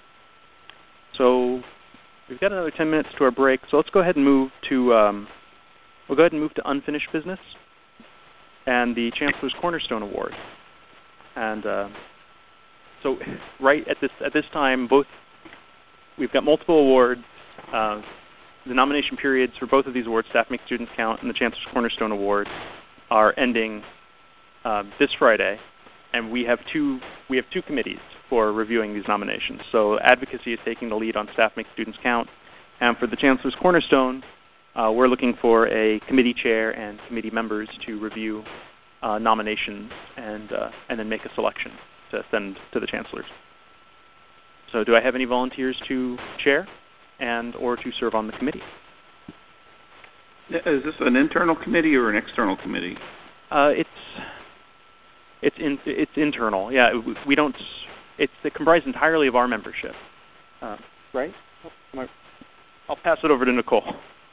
so we've got another ten minutes to our break. So let's go ahead and move to um, we'll go ahead and move to unfinished business and the Chancellor's Cornerstone Award. And uh, so right at this at this time, both we've got multiple awards. Uh, The nomination periods for both of these awards, Staff Make Students Count and the Chancellor's Cornerstone Award, are ending um, this Friday, and we have two we have two committees for reviewing these nominations. So Advocacy is taking the lead on Staff Make Students Count, and for the Chancellor's Cornerstone, uh, we're looking for a committee chair and committee members to review uh, nominations and uh, and then make a selection to send to the chancellors. So do I have any volunteers to chair and or to serve on the committee? Is this an internal committee or an external committee? Uh, it's it's in, it's internal. Yeah, we don't. It's it comprised entirely of our membership, uh, right? I'll pass it over to Nicole.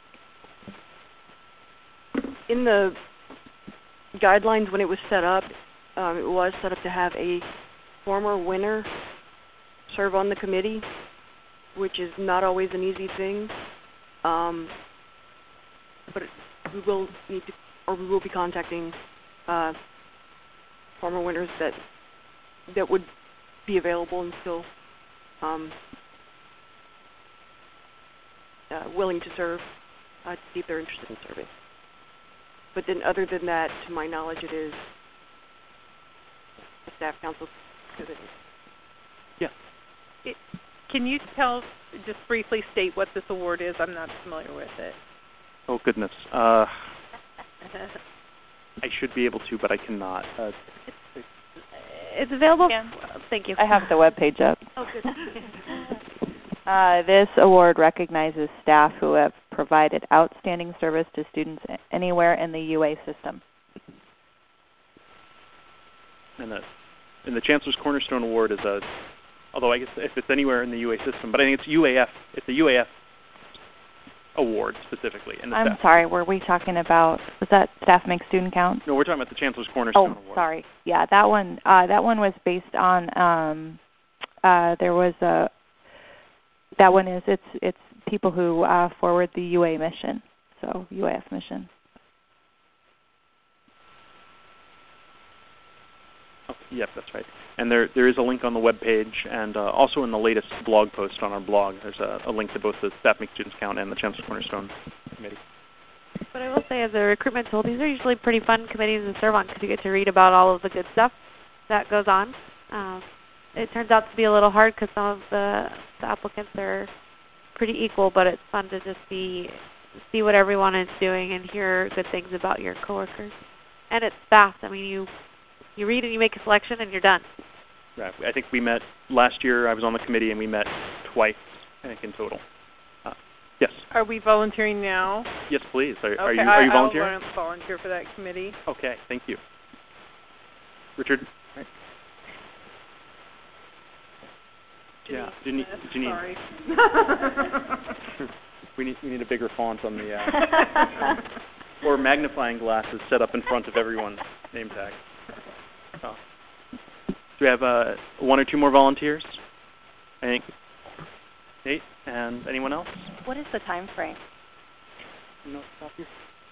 In the guidelines when it was set up, um, it was set up to have a former winner serve on the committee, which is not always an easy thing, um, but we will need to, or we will be contacting uh, former winners that that would be available and still um, uh, willing to serve uh, to see if they're interested in serving. but then other than that, to my knowledge, it is the staff council committee. Yeah. It, can you tell, just briefly state what this award is? I'm not familiar with it. Oh, goodness. Uh, I should be able to, but I cannot. Uh, It's available. Yeah. Thank you. I have the webpage up. Oh, good. Uh, this award recognizes staff who have provided outstanding service to students anywhere in the U A system. And the, and the Chancellor's Cornerstone Award is a, although I guess if it's anywhere in the U A system, but I think it's U A F. It's a U A F award specifically. In the I'm staff. sorry, were we talking about, was that Staff Make Student Count? No, we're talking about the Chancellor's Cornerstone oh, Award. sorry. Yeah, that one, uh, that one was based on, um, uh, there was a, that one is, it's, it's people who uh, forward the U A mission, so U A F mission. Oh, yep, that's right. And there, there is a link on the web page, and uh, also in the latest blog post on our blog, there's a, a link to both the Staff Make Students Count and the Chancellor's Cornerstone Committee. But I will say, as a recruitment tool, these are usually pretty fun committees to serve on because you get to read about all of the good stuff that goes on. Um, it turns out to be a little hard because some of the, the applicants are pretty equal, but it's fun to just see see what everyone is doing and hear good things about your coworkers. And it's fast. I mean, you you read and you make a selection and you're done. Right. I think we met last year. I was on the committee, and we met twice, I think, in total. Uh, yes. Are we volunteering now? Yes, please. Are, okay, are you are you I, volunteering? I will volunteer for that committee. Okay. Thank you. Richard. Right. Yeah. Do you need? Do you need Sorry. we need we need a bigger font on the uh, or magnifying glasses set up in front of everyone's name tag. Oh. Do we have uh, one or two more volunteers? I think. Nate and anyone else? What is the time frame? No, stop here.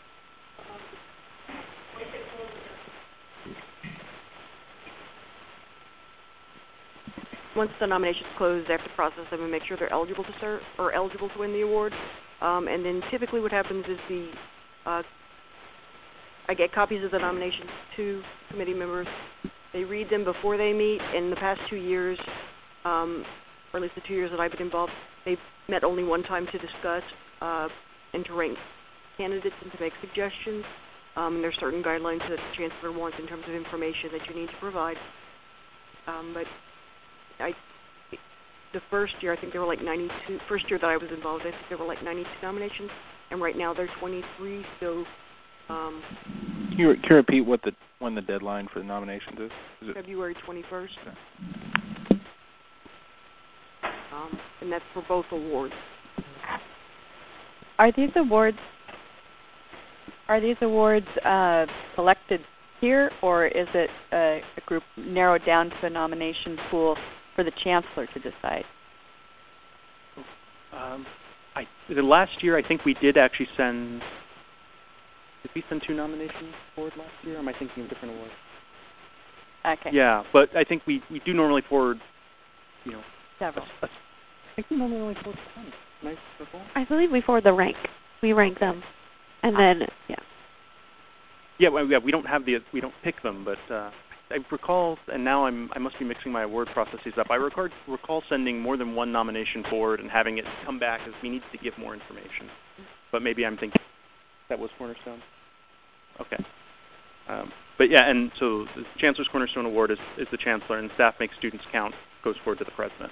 Once the nominations close, they have to process them and make sure they're eligible to serve or eligible to win the award. Um, and then typically what happens is the uh, I get copies of the nominations to committee members. They read them before they meet. In the past two years, um, or at least the two years that I've been involved, they've met only one time to discuss uh, and to rank candidates and to make suggestions. Um, and there's certain guidelines that the Chancellor wants in terms of information that you need to provide. Um, but I, the first year, I think there were like ninety-two, first year that I was involved, I think there were like ninety-two nominations, and right now there are twenty-three, so... Um, can, you, can you repeat what the when the deadline for the nominations is? Is it February twenty-first. Um, and that's for both awards. Are these awards are these awards uh, selected here, or is it a, a group narrowed down to a nomination pool for the Chancellor to decide? Um, I, the last year, I think we did actually send. Did we send two nominations forward last year? Or am I thinking of different awards? Okay. Yeah, but I think we, we do normally forward, you know. Several. A, a, I think we normally only forward one. Am I recall? I believe we forward the rank. We rank them, and then yeah. Yeah, well, yeah. We don't have the we don't pick them, but uh, I recall, and now I'm I must be mixing my award processes up. I recall recall sending more than one nomination forward and having it come back as we need to give more information. But maybe I'm thinking that was Cornerstone. Okay. Um, but yeah, and so the Chancellor's Cornerstone Award is, is the Chancellor, and Staff Make Students Count goes forward to the President.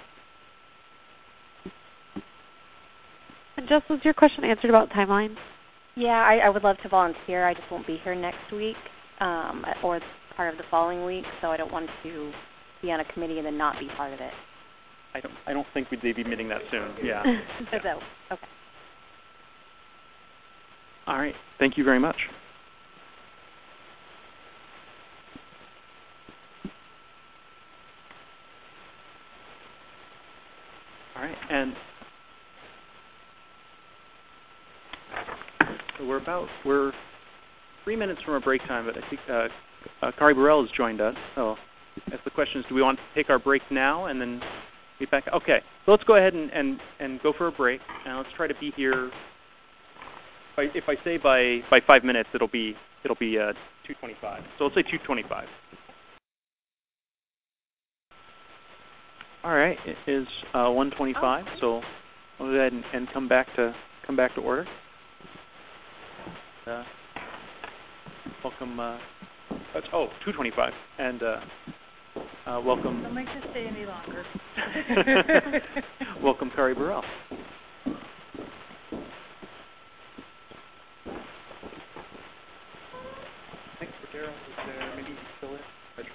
And Jess, was your question answered about timelines? Yeah, I, I would love to volunteer. I just won't be here next week um, or part of the following week, so I don't want to be on a committee and then not be part of it. I don't I don't think we'd be meeting that soon. Yeah. So, yeah. okay. All right. Thank you very much. All right, and so we're about we're three minutes from our break time, but I think uh, uh, Kari Burrell has joined us. So, as the question is, do we want to take our break now and then get back? Okay, so let's go ahead and, and, and go for a break, and let's try to be here If I, if I say by by five minutes, it'll be it'll be uh, two twenty-five. So let's say two twenty-five. All right, it is uh, one twenty-five. Oh. So we'll go ahead and, and come back to come back to order. Uh, welcome. Uh, that's, oh, two twenty-five, and uh, uh, welcome. Don't make this stay any longer. Welcome, Kari Burrell. Thanks for Daryl. Is there maybe he's still in?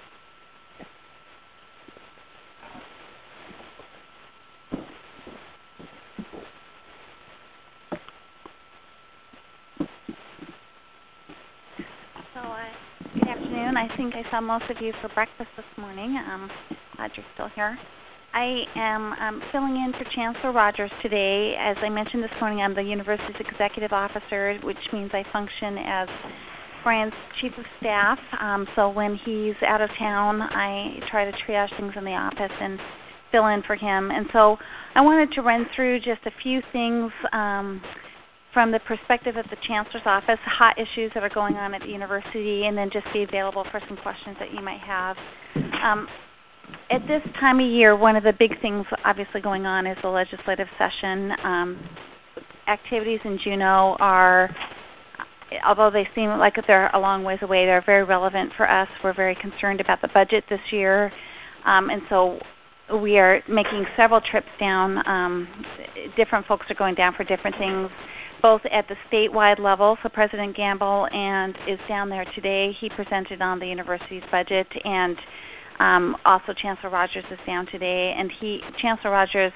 So, uh, good afternoon. I think I saw most of you for breakfast this morning. Um, glad you're still here. I am um, filling in for Chancellor Rogers today. As I mentioned this morning, I'm the university's executive officer, which means I function as Brian's chief of staff. Um, so when he's out of town, I try to triage things in the office and fill in for him. And so I wanted to run through just a few things um, from the perspective of the Chancellor's office, hot issues that are going on at the university, and then just be available for some questions that you might have. Um, At this time of year, one of the big things obviously going on is the legislative session. Um, activities in Juneau are, although they seem like they're a long ways away, they're very relevant for us. We're very concerned about the budget this year, um, and so we are making several trips down. Um, different folks are going down for different things, both at the statewide level. So President Gamble and is down there today. He presented on the university's budget, and Um, also, Chancellor Rogers is down today, and he, Chancellor Rogers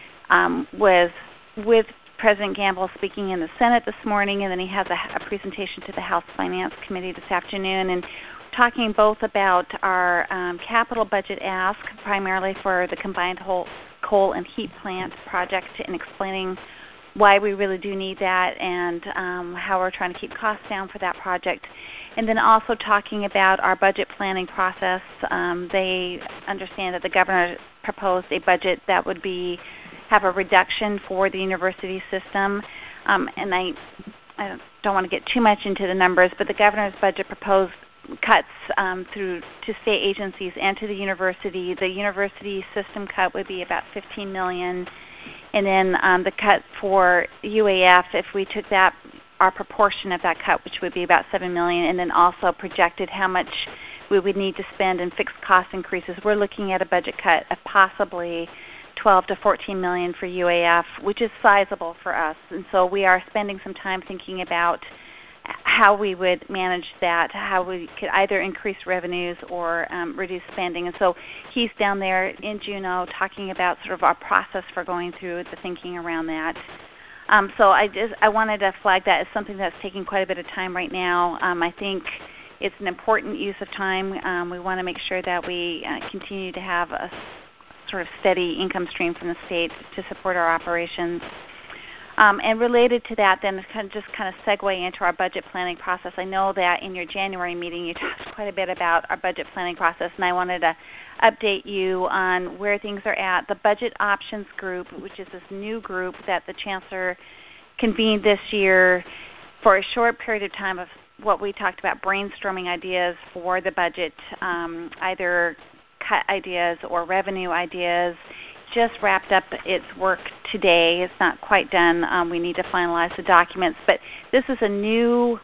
um, was with President Gamble speaking in the Senate this morning, and then he has a, a presentation to the House Finance Committee this afternoon, and talking both about our um, capital budget ask, primarily for the combined whole coal and heat plant project, and explaining why we really do need that and um, how we're trying to keep costs down for that project. And then also talking about our budget planning process. Um, they understand that the governor proposed a budget that would be have a reduction for the university system. Um, and I, I don't want to get too much into the numbers, but the governor's budget proposed cuts um, through to state agencies and to the university. The university system cut would be about fifteen million dollars. And then um, the cut for U A F, if we took that, our proportion of that cut, which would be about seven million dollars, and then also projected how much we would need to spend in fixed cost increases. We're looking at a budget cut of possibly twelve to fourteen million dollars for U A F, which is sizable for us. And so we are spending some time thinking about how we would manage that, how we could either increase revenues or um, reduce spending. And so he's down there in Juneau talking about sort of our process for going through the thinking around that. Um, so I just I wanted to flag that as something that's taking quite a bit of time right now. Um, I think it's an important use of time. Um, we want to make sure that we uh, continue to have a sort of steady income stream from the state to support our operations. Um, and related to that, then kind of just kind of segue into our budget planning process. I know that in your January meeting you talked quite a bit about our budget planning process, and I wanted to update you on where things are at. The Budget Options Group, which is this new group that the Chancellor convened this year for a short period of time of what we talked about, brainstorming ideas for the budget, um, either cut ideas or revenue ideas, just wrapped up its work today. It's not quite done. Um, we need to finalize the documents. But this is a new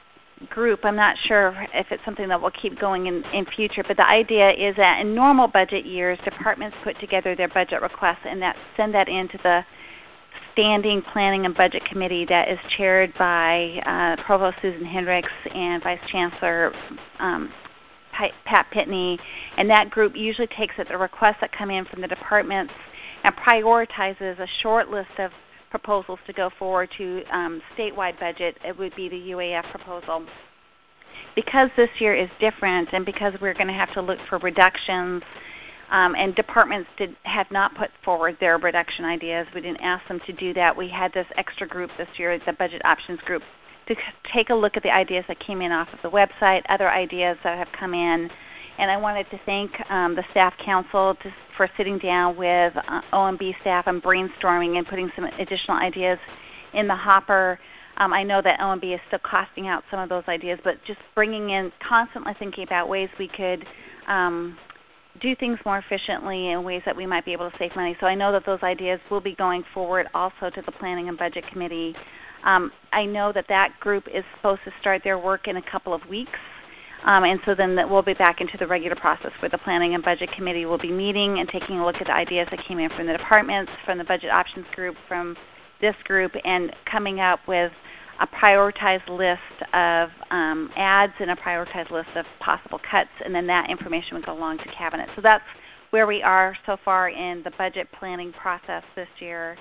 group. I'm not sure if it's something that will keep going in, in future, but the idea is that in normal budget years, departments put together their budget requests and that send that into the Standing Planning and Budget Committee that is chaired by uh, Provost Susan Hendricks and Vice Chancellor um, Pat Pitney, and that group usually takes the requests that come in from the departments and prioritizes a short list of proposals to go forward to um, statewide budget. It would be the U A F proposal. Because this year is different and because we're going to have to look for reductions, um, and departments did have not put forward their reduction ideas, we didn't ask them to do that. We had this extra group this year, the Budget Options Group, to take a look at the ideas that came in off of the website, other ideas that have come in. And I wanted to thank um, the Staff Council to, for sitting down with uh, O M B staff and brainstorming and putting some additional ideas in the hopper. Um, I know that O M B is still costing out some of those ideas, but just bringing in, constantly thinking about ways we could um, do things more efficiently in ways that we might be able to save money. So I know that those ideas will be going forward also to the Planning and Budget Committee. Um, I know that that group is supposed to start their work in a couple of weeks. Um, and so then we'll be back into the regular process where the Planning and Budget Committee will be meeting and taking a look at the ideas that came in from the departments, from the Budget Options Group, from this group, and coming up with a prioritized list of um, ads and a prioritized list of possible cuts, and then that information would go along to Cabinet. So that's where we are so far in the budget planning process this year.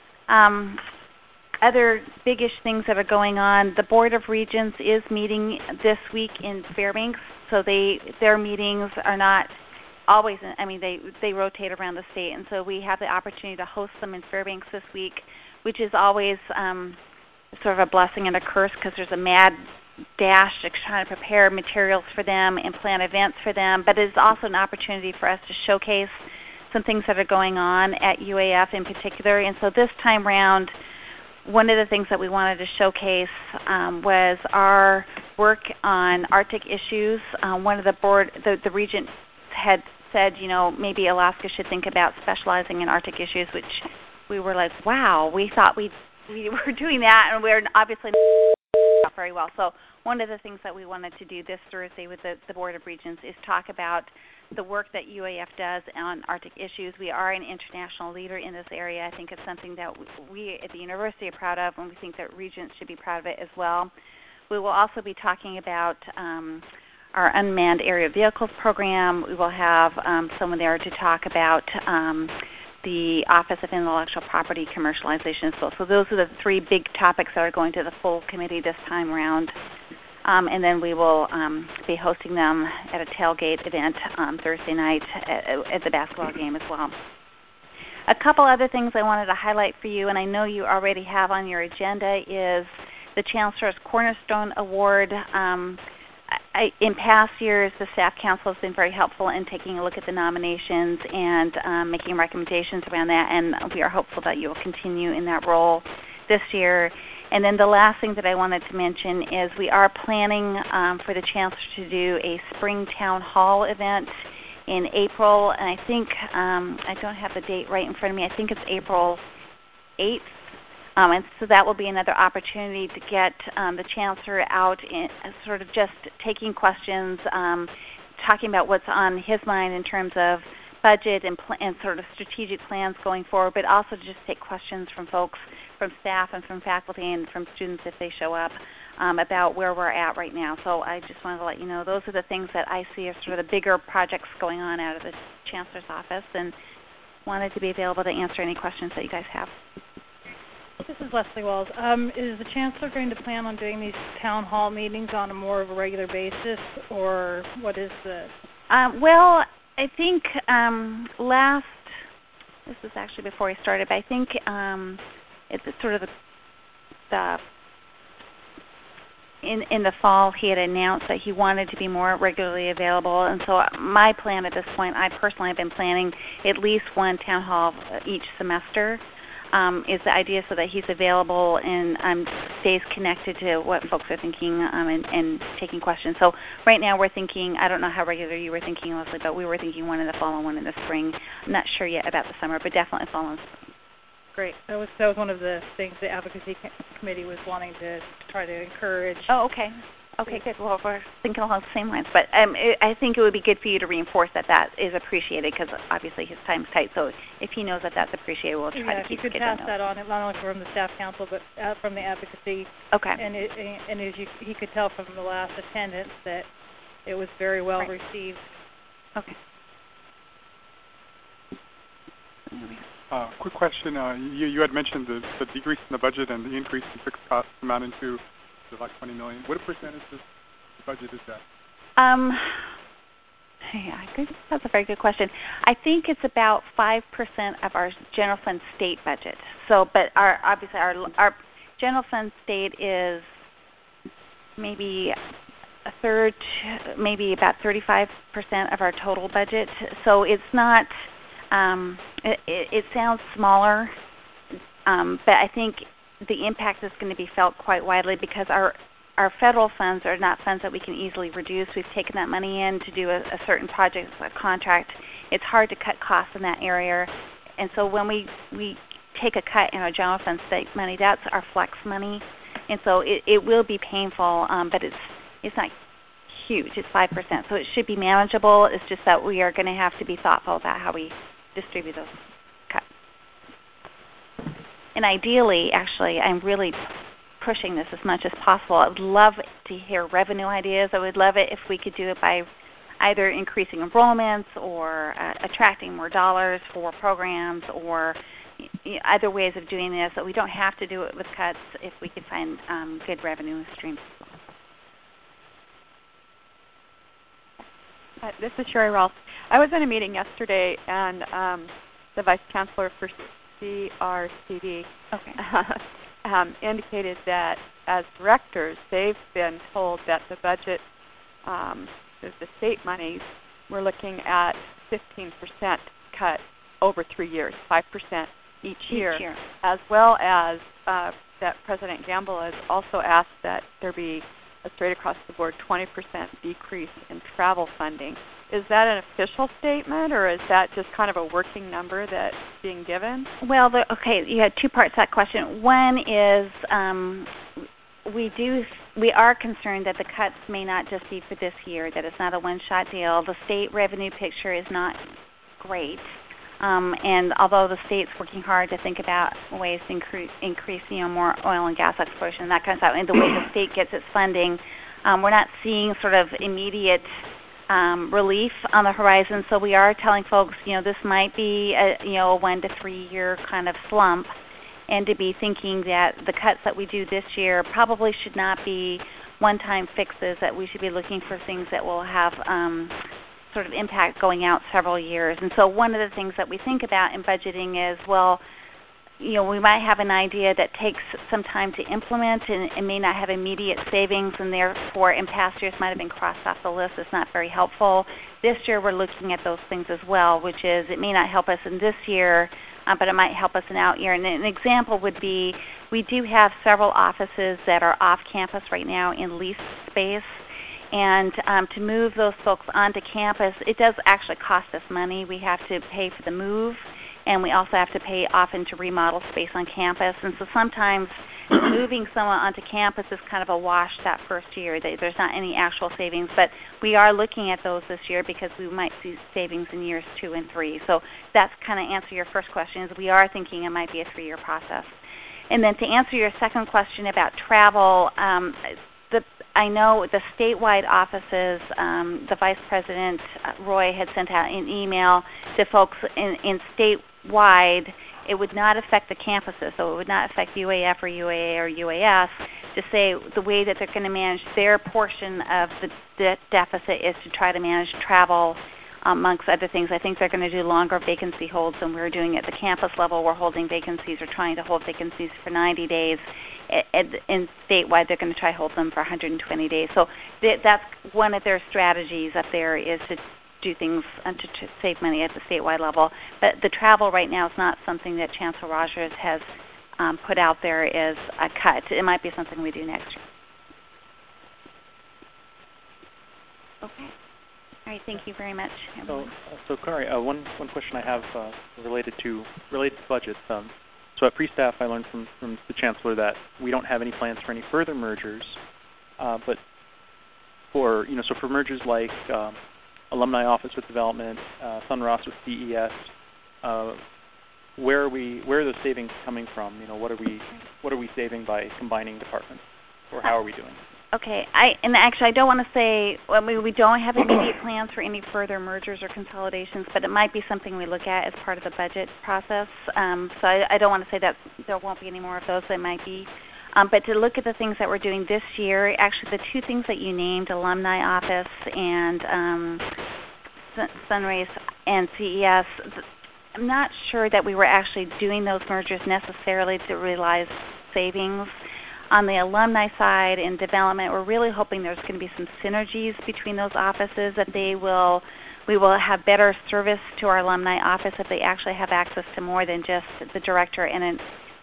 Um, Other biggish things that are going on, the Board of Regents is meeting this week in Fairbanks. So they their meetings are not always, in, I mean, they, they rotate around the state. And so we have the opportunity to host them in Fairbanks this week, which is always um, sort of a blessing and a curse because there's a mad dash to try to prepare materials for them and plan events for them. But it's also an opportunity for us to showcase some things that are going on at U A F in particular. And so this time round, one of the things that we wanted to showcase um, was our work on Arctic issues. Um, one of the board, the, the regent had said, you know, maybe Alaska should think about specializing in Arctic issues, which we were like, wow, we thought we we were doing that, and we're obviously not very well. So one of the things that we wanted to do this Thursday with the, the Board of Regents is talk about the work that U A F does on Arctic issues. We are an international leader in this area. I think it's something that we at the university are proud of, and we think that Regents should be proud of it as well. We will also be talking about um, our unmanned aerial vehicles program. We will have um, someone there to talk about um, the Office of Intellectual Property commercialization as well. So those are the three big topics that are going to the full committee this time around. Um, and then we will um, be hosting them at a tailgate event um, Thursday night at, at the basketball game as well. A couple other things I wanted to highlight for you, and I know you already have on your agenda, is the Chancellor's Cornerstone Award. Um, I, in past years, the Staff Council has been very helpful in taking a look at the nominations and um, making recommendations around that, and we are hopeful that you will continue in that role this year. And then the last thing that I wanted to mention is we are planning um, for the Chancellor to do a spring town hall event in April, and I think, um, I don't have the date right in front of me, I think it's April eighth. Um, and so that will be another opportunity to get um, the Chancellor out in uh, sort of just taking questions, um, talking about what's on his mind in terms of budget and, pl- and sort of strategic plans going forward, but also to just take questions from folks, from staff and from faculty and from students if they show up um, about where we're at right now. So I just wanted to let you know those are the things that I see as sort of the bigger projects going on out of the Chancellor's office, and wanted to be available to answer any questions that you guys have. This is Leslie Wells. Um, is the Chancellor going to plan on doing these town hall meetings on a more of a regular basis, or what is the? Um, well, I think um, last, this was actually before he started, but I think um, it's sort of the, the in in the fall he had announced that he wanted to be more regularly available, and so my plan at this point, I personally have been planning at least one town hall each semester. Um, is the idea so that he's available and um, stays connected to what folks are thinking um, and, and taking questions. So right now we're thinking, I don't know how regular you were thinking, Leslie, but we were thinking one in the fall and one in the spring. I'm not sure yet about the summer, but definitely fall and spring. Great. That was, that was one of the things the Advocacy Committee was wanting to try to encourage. Oh, okay. Okay, good. Well, we're thinking along the same lines. But um, it, I think it would be good for you to reinforce that that is appreciated, because obviously his time's tight. So if he knows that that's appreciated, we'll try yeah, to keep you could pass that on, not only from the Staff Council, but uh, from the Advocacy. Okay. And, it, and as you, he could tell from the last attendance that it was very well right. received. Okay. Uh, quick question. Uh, you, you had mentioned the, the decrease in the budget and the increase in fixed costs amounting to about twenty million dollars. What percentage of the budget is that? Um, yeah, that's a very good question. I think it's about five percent of our general fund state budget. So, but our obviously our our general fund state is maybe a third, maybe about thirty-five percent of our total budget. So it's not. Um, it, it, it sounds smaller, um, but I think the impact is going to be felt quite widely because our our federal funds are not funds that we can easily reduce. We've taken that money in to do a, a certain project, a contract. It's hard to cut costs in that area. And so when we, we take a cut in our general fund state money, that's our flex money. And so it, it will be painful, um, but it's it's not huge. It's five percent. So it should be manageable. It's just that we are going to have to be thoughtful about how we distribute those cuts. And ideally, actually, I'm really pushing this as much as possible. I would love to hear revenue ideas. I would love it if we could do it by either increasing enrollments or uh, attracting more dollars for programs or y- y- other ways of doing this. So we don't have to do it with cuts if we could find um, good revenue streams. Uh, this is Sherry Rolfe. I was in a meeting yesterday, and um, the Vice Chancellor for C R C D okay. um, indicated that as directors, they've been told that the budget, um, the, the state monies, we're looking at fifteen percent cut over three years, five percent each year, each year. as well as uh, that President Gamble has also asked that there be a straight across the board twenty percent decrease in travel funding. Is that an official statement, or is that just kind of a working number that's being given? Well, the, okay, you had two parts to that question. One is um, we do we are concerned that the cuts may not just be for this year, that it's not a one-shot deal. The state revenue picture is not great, um, and although the state's working hard to think about ways to increase, increase you know, more oil and gas exploration and that kind of stuff, and the way the state gets its funding, um, we're not seeing sort of immediate Um, relief on the horizon, so we are telling folks, you know, this might be a, you know, a one to three year kind of slump, and to be thinking that the cuts that we do this year probably should not be one-time fixes, that we should be looking for things that will have um, sort of impact going out several years. And so one of the things that we think about in budgeting is, well, you know, we might have an idea that takes some time to implement and, and may not have immediate savings, and therefore in past years might have been crossed off the list. It's not very helpful. This year we're looking at those things as well, which is it may not help us in this year, uh, but it might help us in out year. And an example would be we do have several offices that are off campus right now in leased space. And um, to move those folks onto campus, it does actually cost us money. We have to pay for the move, and we also have to pay often to remodel space on campus. And so sometimes moving someone onto campus is kind of a wash that first year. There's not any actual savings, but we are looking at those this year because we might see savings in years two and three. So that's kind of answer your first question, is we are thinking it might be a three-year process. And then to answer your second question about travel, um, the, I know the statewide offices, um, the Vice President, uh, Roy, had sent out an email to folks in, in statewide. It would not affect the campuses, so it would not affect U A F or U A A or U A S, to say the way that they're going to manage their portion of the de- deficit is to try to manage travel, amongst other things. I think they're going to do longer vacancy holds than we're doing at the campus level. We're holding vacancies or trying to hold vacancies for ninety days. In statewide, they're going to try to hold them for one hundred twenty days. So th- that's one of their strategies up there, is to do things uh, to, to save money at the statewide level. But the travel right now is not something that Chancellor Rogers has um, put out there as a cut. It might be something we do next year. Okay. All right. Thank you very much, everyone. So, uh, so Kari, uh, one one question I have uh, related to related to budgets. Um, so at pre-staff, I learned from, from the Chancellor that we don't have any plans for any further mergers, uh, but for you know, so for mergers like um, Alumni Office with Development, uh, Sunross with C E S, uh, where are we? Where are those savings coming from? You know, what are we? What are we saving by combining departments, or how are we doing? Okay, I and actually I don't want to say well, we we don't have immediate plans for any further mergers or consolidations, but it might be something we look at as part of the budget process. Um, so I, I don't want to say that there won't be any more of those. There might be. Um, but to look at the things that we're doing this year, actually the two things that you named, Alumni Office and um, Sunrays and C E S, I'm not sure that we were actually doing those mergers necessarily to realize savings. On the alumni side and development, we're really hoping there's going to be some synergies between those offices, that they will, we will have better service to our alumni office if they actually have access to more than just the director and an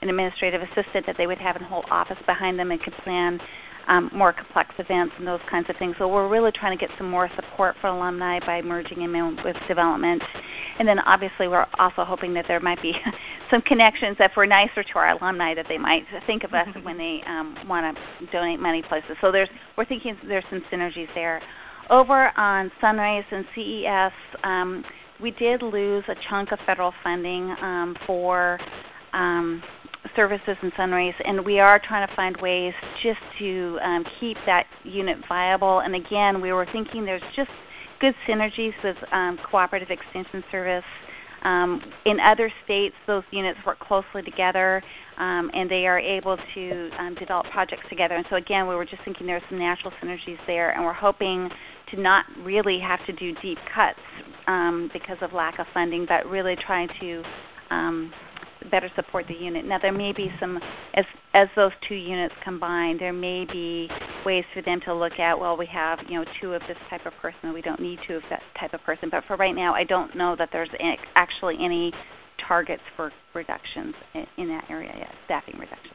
an administrative assistant that they would have a whole office behind them and could plan um, more complex events and those kinds of things. So we're really trying to get some more support for alumni by merging them in with development. And then obviously we're also hoping that there might be some connections that if we're nicer to our alumni that they might think of us when they um, want to donate money places. So there's we're thinking there's some synergies there. Over on Sunrise and C E S, um, we did lose a chunk of federal funding um, for um, services in Sunrise, and we are trying to find ways just to um, keep that unit viable. And again, we were thinking there's just good synergies with um, Cooperative Extension Service. Um, in other states, those units work closely together, um, and they are able to um, develop projects together. And so again, we were just thinking there's some natural synergies there, and we're hoping to not really have to do deep cuts um, because of lack of funding, but really trying to um, better support the unit. Now there may be some, as as those two units combine, there may be ways for them to look at, well, we have, you know, two of this type of person, we don't need two of that type of person. But for right now, I don't know that there's any, actually any targets for reductions in, in that area yet, staffing reductions.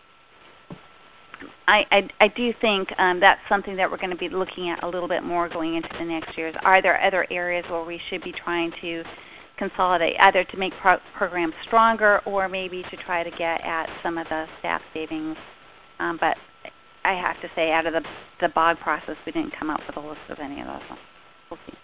I, I, I do think um, that's something that we're going to be looking at a little bit more going into the next years. Are there other areas where we should be trying to consolidate, either to make pro programs stronger or maybe to try to get at some of the staff savings? Um, but I have to say, out of the, the BOG process, we didn't come up with a list of any of those. We'll see.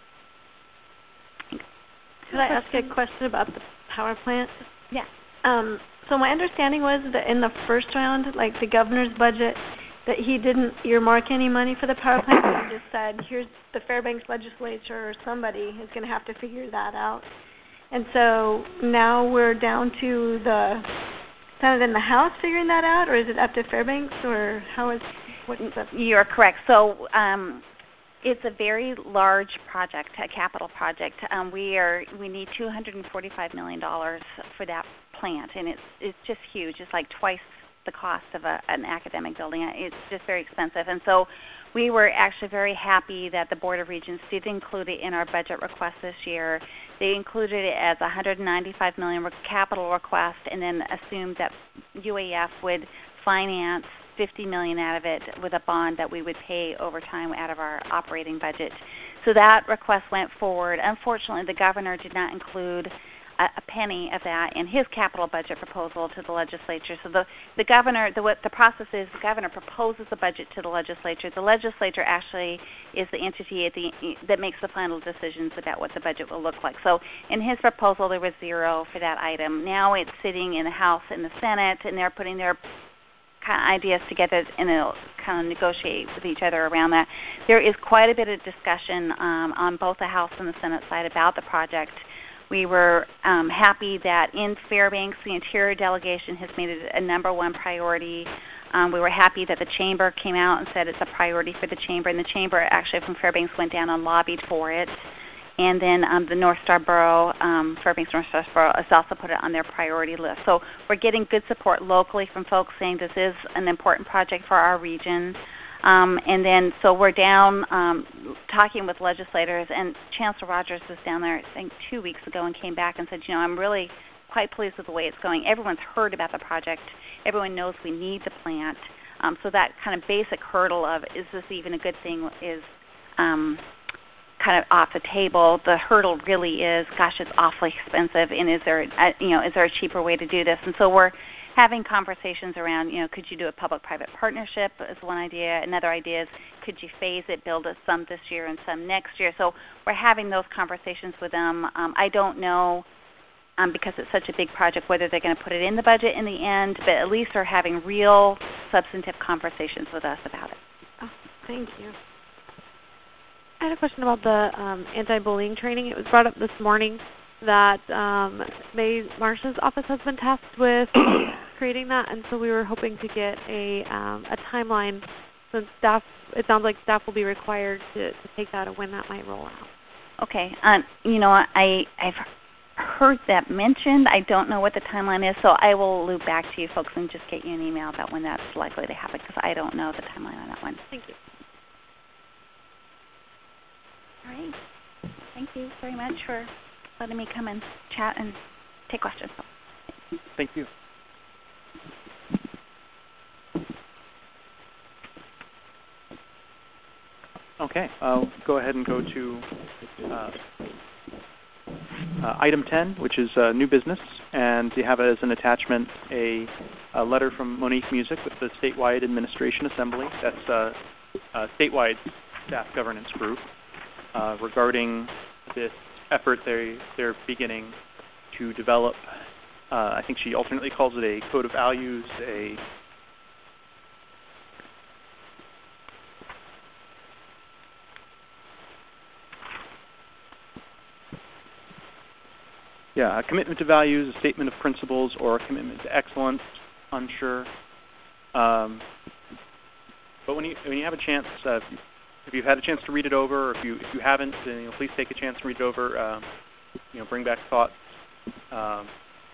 Thanks. Could I ask a question about the power plant? Yeah. Um, so my understanding was that in the first round, like the governor's budget, that he didn't earmark any money for the power plant. He just said, here's the Fairbanks legislature or somebody is going to have to figure that out. And so now we're down to the Senate and the House figuring that out, or is it up to Fairbanks, or how is what is the? You're correct. So um, it's a very large project, a capital project. Um, we are we need two hundred forty-five million dollars for that plant, and it's it's just huge. It's like twice the cost of a, an academic building. It's just very expensive, and so we were actually very happy that the Board of Regents did include it in our budget request this year. They included it as a one hundred ninety-five million dollars capital request, and then assumed that U A F would finance fifty million dollars out of it with a bond that we would pay over time out of our operating budget. So that request went forward. Unfortunately, the governor did not include a, a penny of that in his capital budget proposal to the legislature. So the, the governor, the, what the process is, the governor proposes the budget to the legislature. The legislature actually is the entity at the, that makes the final decisions about what the budget will look like. So in his proposal, there was zero for that item. Now it's sitting in the House and the Senate, and they're putting their kind of ideas together, and they'll kind of negotiate with each other around that. There is quite a bit of discussion um, on both the House and the Senate side about the project. We were um, happy that in Fairbanks, the Interior Delegation has made it a number one priority. Um, we were happy that the Chamber came out and said it's a priority for the Chamber, and the Chamber actually from Fairbanks went down and lobbied for it. And then um, the North Star Borough, um, Fairbanks North Star Borough, has also put it on their priority list. So we're getting good support locally from folks saying this is an important project for our region. Um, and then, so we're down um, talking with legislators, and Chancellor Rogers was down there, I think, two weeks ago and came back and said, you know, I'm really quite pleased with the way it's going. Everyone's heard about the project. Everyone knows we need the plant. Um, so that kind of basic hurdle of, is this even a good thing, is um, kind of off the table. The hurdle really is, gosh, it's awfully expensive, and is there, a, you know, is there a cheaper way to do this? And so we're having conversations around, you know, could you do a public-private partnership is one idea. Another idea is, could you phase it, build it some this year and some next year? So we're having those conversations with them. Um, I don't know, um, because it's such a big project, whether they're going to put it in the budget in the end, but at least they're having real substantive conversations with us about it. Oh, thank you. I had a question about the um, anti-bullying training. It was brought up this morning that um, May Marsh's office has been tasked with creating that, and so we were hoping to get a um, a timeline. Since staff, it sounds like staff will be required to, to take that and when that might roll out. Okay, um, you know, I I've heard that mentioned. I don't know what the timeline is, so I will loop back to you folks and just get you an email about when that's likely to happen, because I don't know the timeline on that one. Thank you. All right. Thank you very much for letting me come and chat and take questions. Thank you. Okay, I'll go ahead and go to uh, uh, item ten, which is uh, new business, and you have as an attachment a, a letter from Monique Music with the Statewide Administration Assembly. That's uh, a statewide staff governance group uh, regarding this effort they, they're beginning to develop. Uh, I think she alternately calls it a code of values, a Yeah, a commitment to values, a statement of principles, or a commitment to excellence, unsure. Um, but when you when you have a chance, uh, if you've had a chance to read it over, or if you if you haven't, then you know, please take a chance to read it over. Um, you know, bring back thoughts. Um,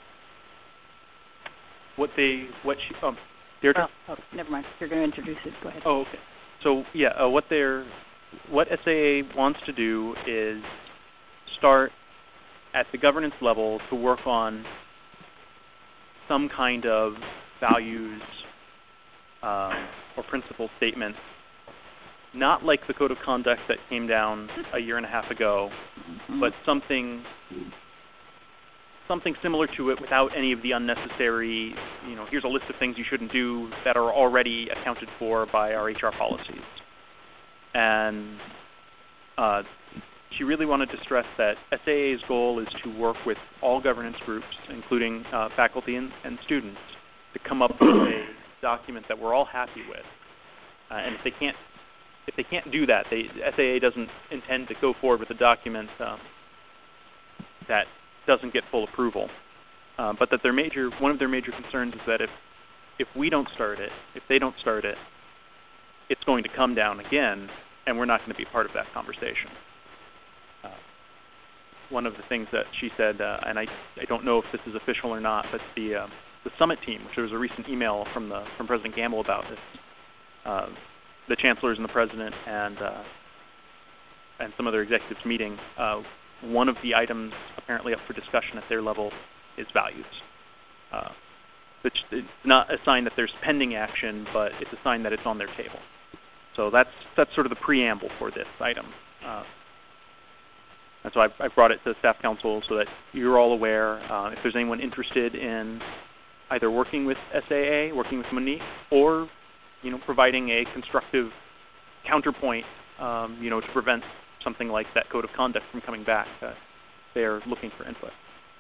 what they what she um, Deirdre? Oh, oh, never mind. You're going to introduce it. Go ahead. Oh, okay. So yeah, uh, what they're what S A A wants to do is start at the governance level to work on some kind of values um, or principle statement, not like the code of conduct that came down a year and a half ago, mm-hmm. but something something similar to it without any of the unnecessary, you know, here's a list of things you shouldn't do that are already accounted for by our H R policies. And uh, she really wanted to stress that S A A's goal is to work with all governance groups, including uh, faculty and, and students, to come up with a document that we're all happy with. Uh, and if they can't, if they can't do that, they, S A A doesn't intend to go forward with a document um, that doesn't get full approval. Uh, but that their major, one of their major concerns is that if if we don't start it, if they don't start it, it's going to come down again, and we're not going to be part of that conversation. Uh, one of the things that she said, uh, and I, I don't know if this is official or not, but the uh, the summit team, which there was a recent email from the from President Gamble about this, uh, the chancellors and the president and uh, and some other executives meeting. Uh, one of the items apparently up for discussion at their level is values. Uh, which is not a sign that there's pending action, but it's a sign that it's on their table. So that's that's sort of the preamble for this item. Uh, and so I've, I've brought it to the staff council so that you're all aware. Uh, if there's anyone interested in either working with S A A, working with Monique, or you know, providing a constructive counterpoint, um, you know, to prevent something like that code of conduct from coming back, uh, they're looking for input.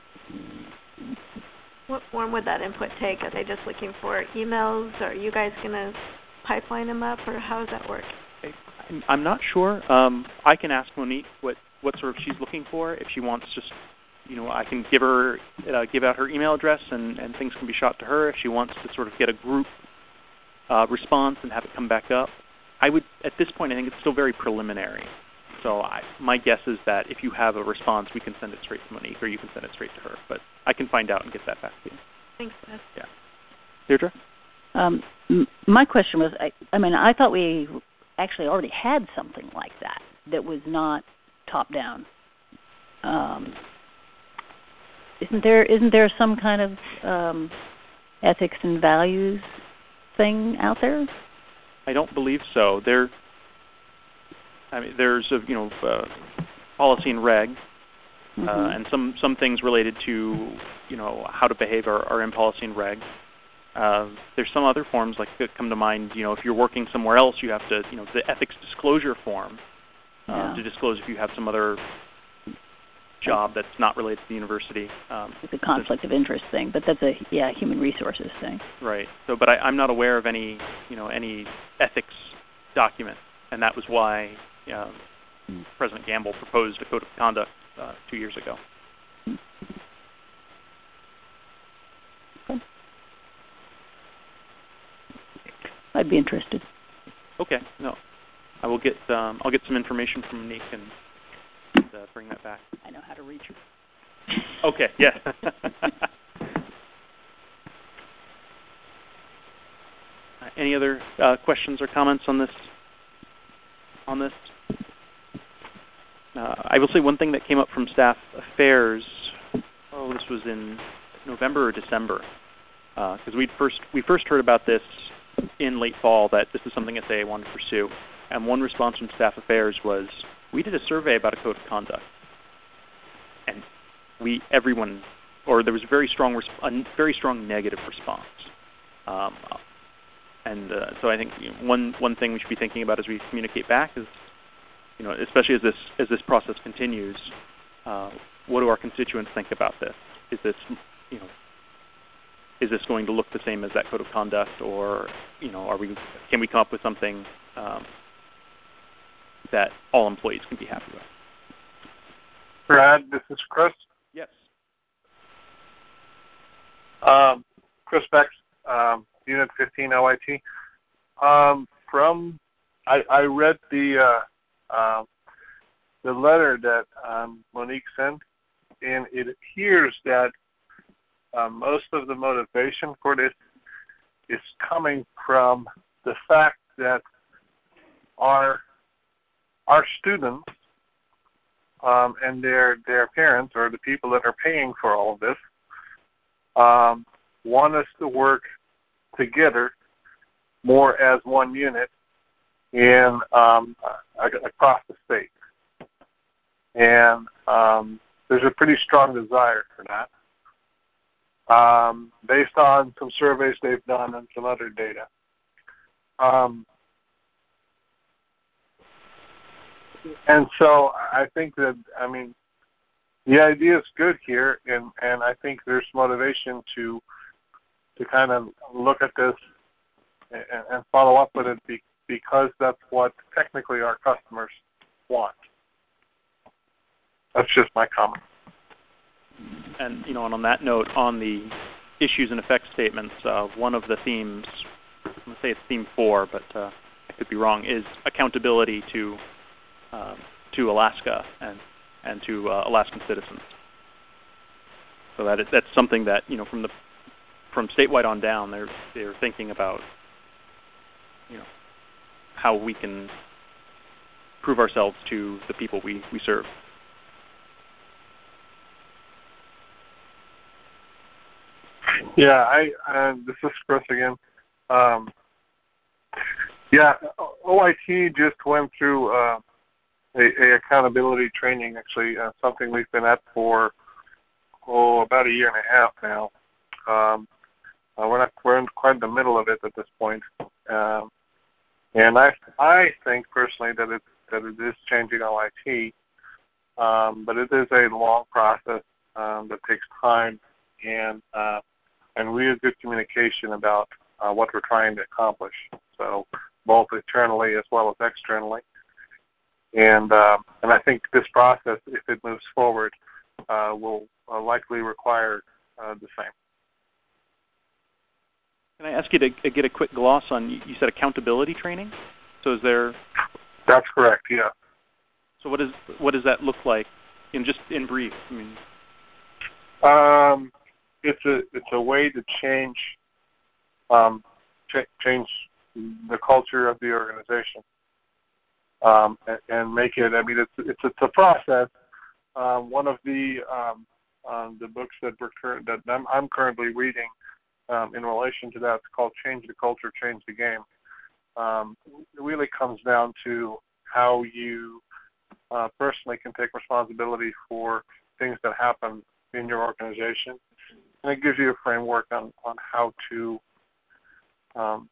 What form would that input take? Are they just looking for emails? Or are you guys going to pipeline them up, or how does that work? I'm not sure. Um, I can ask Monique what, what sort of she's looking for. If she wants just, you know, I can give her, uh, give out her email address, and, and things can be shot to her. If she wants to sort of get a group uh, response and have it come back up, I would, at this point, I think it's still very preliminary. So I, my guess is that if you have a response, we can send it straight to Monique, or you can send it straight to her. But I can find out and get that back to you. Thanks, Beth. Yeah. Deirdre? Um, m- my question was, I, I mean, I thought we actually already had something like that that was not top-down. Um, isn't there isn't there some kind of um, ethics and values thing out there? I don't believe so. There. I mean, there's a you know uh, policy and reg, mm-hmm. uh, and some, some things related to you know how to behave are, are in policy and reg. Uh, there's some other forms like that come to mind. You know, if you're working somewhere else, you have to you know the ethics disclosure form uh, yeah. to disclose if you have some other job that's not related to the university. Um, it's a conflict of interest thing, but that's a yeah human resources thing. Right. So, but I, I'm not aware of any you know any ethics document, and that was why. Um, mm. President Gamble proposed a code of conduct uh, two years ago. Okay. I'd be interested. Okay. No, I will get. Um, I'll get some information from Monique and, and uh, bring that back. I know how to reach her. Okay. Yeah. uh, any other uh, questions or comments on this? On this? Uh, I will say one thing that came up from staff affairs. Oh, this was in November or December, because uh, we first we first heard about this in late fall that this is something S A A wanted to pursue, and one response from staff affairs was, we did a survey about a code of conduct, and we everyone, or there was a very strong a very strong negative response. Um, and uh, so I think you know, one one thing we should be thinking about as we communicate back is, you know, especially as this as this process continues, uh, what do our constituents think about this? Is this, you know, is this going to look the same as that code of conduct, or, you know, are we can we come up with something um, that all employees can be happy with? Brad, this is Chris. Yes. Um, Chris Beck, um, Unit fifteen O I T. Um, from I, I read the uh, uh, the letter that um, Monique sent, and it appears that uh, most of the motivation for this is coming from the fact that our our students um, and their their parents, or the people that are paying for all of this, um, want us to work together more as one unit in um, across the state. And um, there's a pretty strong desire for that, um, based on some surveys they've done and some other data. Um, and so I think that, I mean, the idea is good here, and, and I think there's motivation to to kind of look at this and, and follow up with it be, because that's what technically our customers want. That's just my comment. And you know, and on that note, on the issues and effects statements, uh, one of the themes, I'm going to say it's theme four, but uh, I could be wrong, is accountability to um, to Alaska and and to uh, Alaskan citizens. So that is, that's something that, you know, from the from statewide on down, they're they're thinking about, you know, how we can prove ourselves to the people we, we serve. Yeah, I uh, this is Chris again. Um, yeah, O I T just went through uh, a, a accountability training, actually, uh, something we've been at for oh about a year and a half now. Um, uh, we're not we're in quite the middle of it at this point, um, and I I think personally that it that it is changing O I T, um, but it is a long process um, that takes time and uh, and really good communication about uh, what we're trying to accomplish. So both internally as well as externally, and uh, and I think this process, if it moves forward, uh, will uh, likely require uh, the same. Can I ask you to get a quick gloss on, you said accountability training? So is there... That's correct, yeah. So what, is, what does that look like, in just in brief? I mean, um, it's a it's a way to change um, ch- change the culture of the organization, um, and, and make it. I mean, it's it's it's a process. Um, one of the um, um, the books that we're current that I'm, I'm currently reading um, in relation to that, it's called "Change the Culture, Change the Game." Um, it really comes down to how you uh, personally can take responsibility for things that happen in your organization, and it gives you a framework on, on how to um,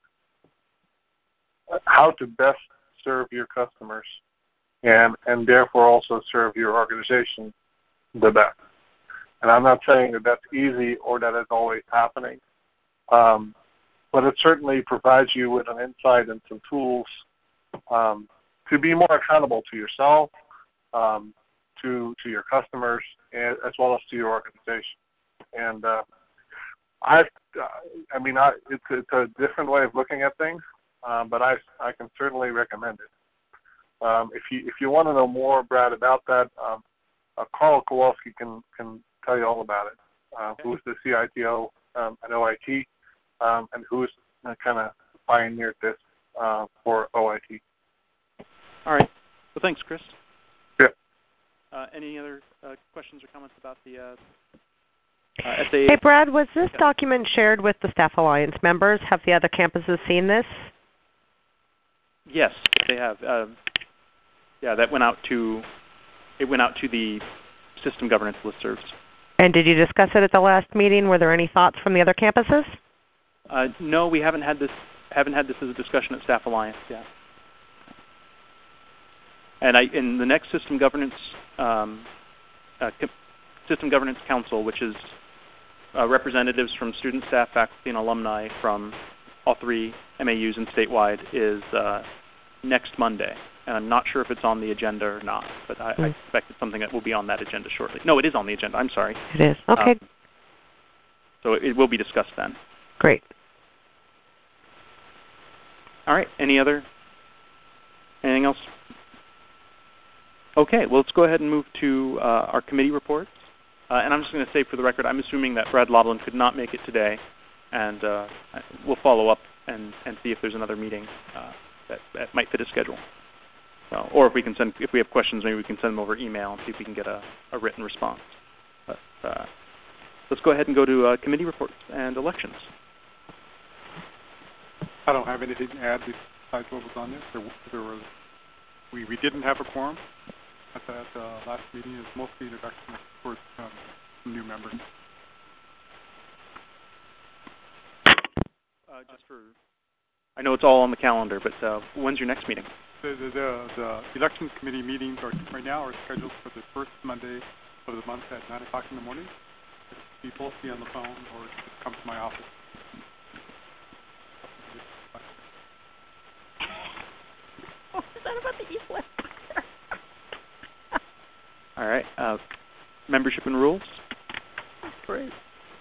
how to best serve your customers, and and therefore also serve your organization the best. And I'm not saying that that's easy or that it's always happening, um, but it certainly provides you with an insight and some tools um, to be more accountable to yourself, um, to to your customers, and, as well as to your organization. And uh, I, I mean, I, it's, it's a different way of looking at things, um, but I, I can certainly recommend it. Um, if you if you want to know more, Brad, about that, um, uh, Carl Kowalski can can tell you all about it. Uh, who's the C I T O um, at O I T, um, and who's uh, kind of pioneered this uh, for O I T. All right. Well, thanks, Chris. Yeah. Uh, any other uh, questions or comments about the uh, uh, S A A? Hey, Brad, was this document shared with the Staff Alliance members? Have the other campuses seen this? Yes. they have. Uh, yeah, that went out to it went out to the system governance listservs. And did you discuss it at the last meeting? Were there any thoughts from the other campuses? Uh, no, we haven't had this haven't had this as a discussion at Staff Alliance yet. And I, in the next system governance um, uh, system governance council, which is uh, representatives from student, staff, faculty, and alumni from all three M A Us and statewide, is uh, next Monday. And I'm not sure if it's on the agenda or not, but I, mm. I expect it's something that will be on that agenda shortly. No, it is on the agenda. I'm sorry. It is. Okay. Um, so it, it will be discussed then. Great. All right. Any other? Anything else? Okay. Well, let's go ahead and move to uh, our committee reports. Uh, and I'm just going to say for the record, I'm assuming that Brad Laudelin could not make it today, and uh, we'll follow up and, and see if there's another meeting uh, that, that might fit his schedule. So, or if we can send, if we have questions, maybe we can send them over email and see if we can get a, a written response. But uh, let's go ahead and go to uh, committee reports and elections. I don't have anything to add besides what was on this. There, there was, we, we didn't have a quorum at that uh, last meeting. It's mostly introduction for um, new members. Uh, just for, I know it's all on the calendar, but uh, when's your next meeting? The, the, the, the elections committee meetings are right now are scheduled for the first Monday of the month at nine o'clock in the morning. You both be on the phone or just come to my office. What was that about the east-west? All right. Uh, membership and rules. Great.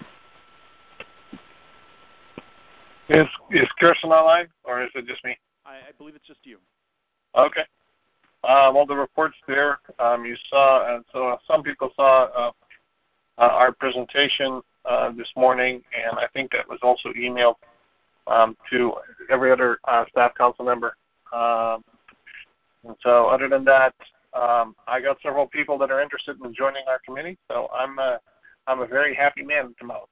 Is, is Kirsten online, or is it just me? I, I believe it's just you. Okay. Uh, well, the report's there. Um, you saw, and so some people saw uh, uh, our presentation uh, this morning, and I think that was also emailed um, to every other uh, staff council member. Um, and so, other than that, um, I got several people that are interested in joining our committee. So I'm a, I'm a very happy man at the moment.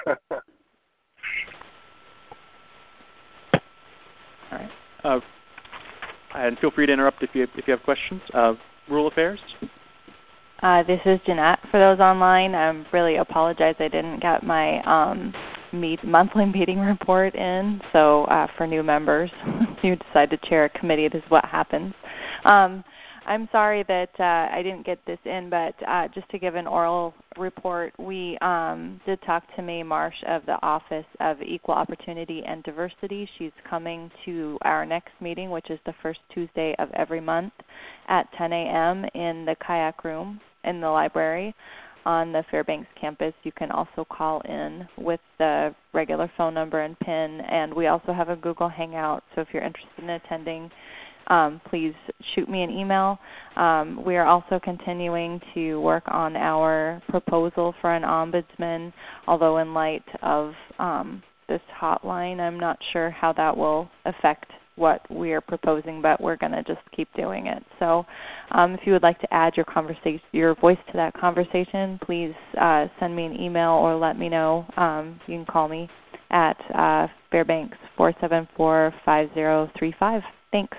All right. Uh, And feel free to interrupt if you if you have questions. Uh, Rural Affairs. Uh, this is Jeanette. For those online, I really apologize I didn't get my um, meet, monthly meeting report in. So uh, for new members, you decide to chair a committee. This is what happens. Um, I'm sorry that uh, I didn't get this in, but uh, just to give an oral report, we um, did talk to Mae Marsh of the Office of Equal Opportunity and Diversity. She's coming to our next meeting, which is the first Tuesday of every month at ten a m in the kayak room in the library on the Fairbanks campus. You can also call in with the regular phone number and PIN, and we also have a Google Hangout, so if you're interested in attending, Um, please shoot me an email. Um, we are also continuing to work on our proposal for an ombudsman, although in light of um, this hotline, I'm not sure how that will affect what we are proposing, but we're going to just keep doing it. So um, if you would like to add your conversation, your voice to that conversation, please uh, send me an email or let me know. Um, you can call me at uh, Fairbanks four seven four, five zero three five. Thanks.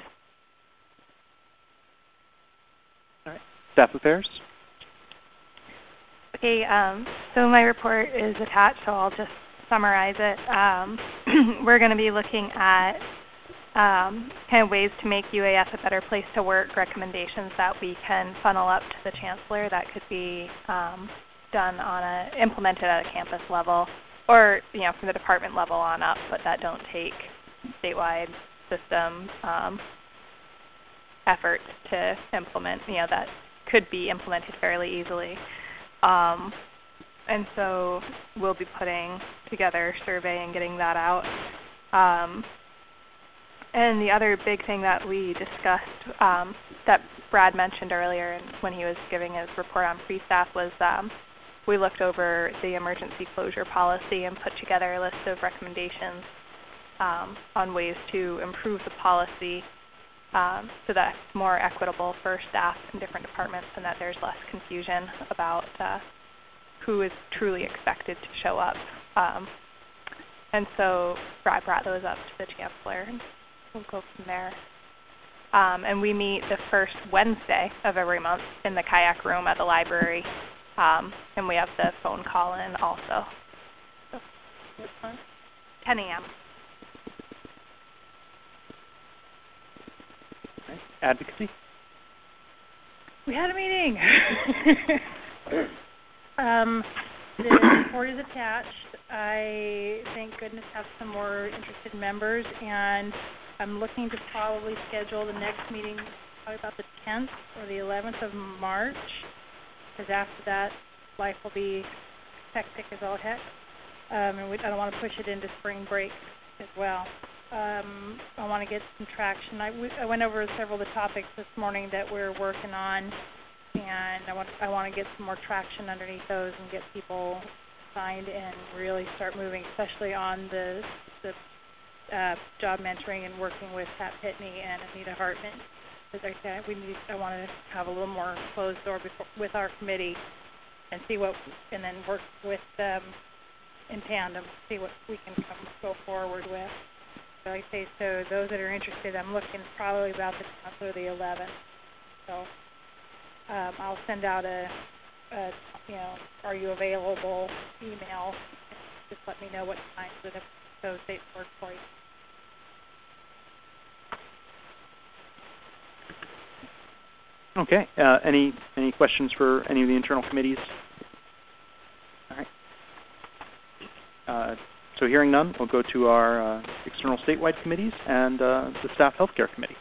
Staff Affairs. Okay, um, so my report is attached, so I'll just summarize it. Um, we're going to be looking at um, kind of ways to make U A F a better place to work, recommendations that we can funnel up to the chancellor that could be um, done on a, implemented at a campus level, or you know, from the department level on up, but that don't take statewide system um, efforts to implement, you know, that could be implemented fairly easily. Um, and so we'll be putting together a survey and getting that out. Um, and the other big thing that we discussed um, that Brad mentioned earlier when he was giving his report on pre-staff was um, we looked over the emergency closure policy and put together a list of recommendations um, on ways to improve the policy Um, so that it's more equitable for staff in different departments and that there's less confusion about uh, who is truly expected to show up. Um, and so Brad brought those up to the chancellor, and we'll go from there. Um, and we meet the first Wednesday of every month in the kayak room at the library. Um, and we have the phone call in also. So, ten a.m. Okay. Advocacy? We had a meeting. um, the report is attached. I, thank goodness, have some more interested members, and I'm looking to probably schedule the next meeting probably about the tenth or the eleventh of March, because after that, life will be hectic as all heck, um, and we, I don't want to push it into spring break as well. Um, I want to get some traction. I, we, I went over several of the topics this morning that we're working on, and I want I want to get some more traction underneath those and get people signed and really start moving, especially on the the uh, job mentoring and working with Pat Pitney and Anita Hartman. Because I said we need I want to have a little more closed door before, with our committee, and see what and then work with them in tandem, see what we can come go forward with. So I say, so those that are interested, I'm looking probably about the tenth or the eleventh. So um, I'll send out a, a, you know, are you available email. Just let me know what times that those dates work for you. Okay. Uh, any any questions for any of the internal committees? All right. Uh, So hearing none, we'll go to our uh, external statewide committees and uh, the Staff Healthcare Committee.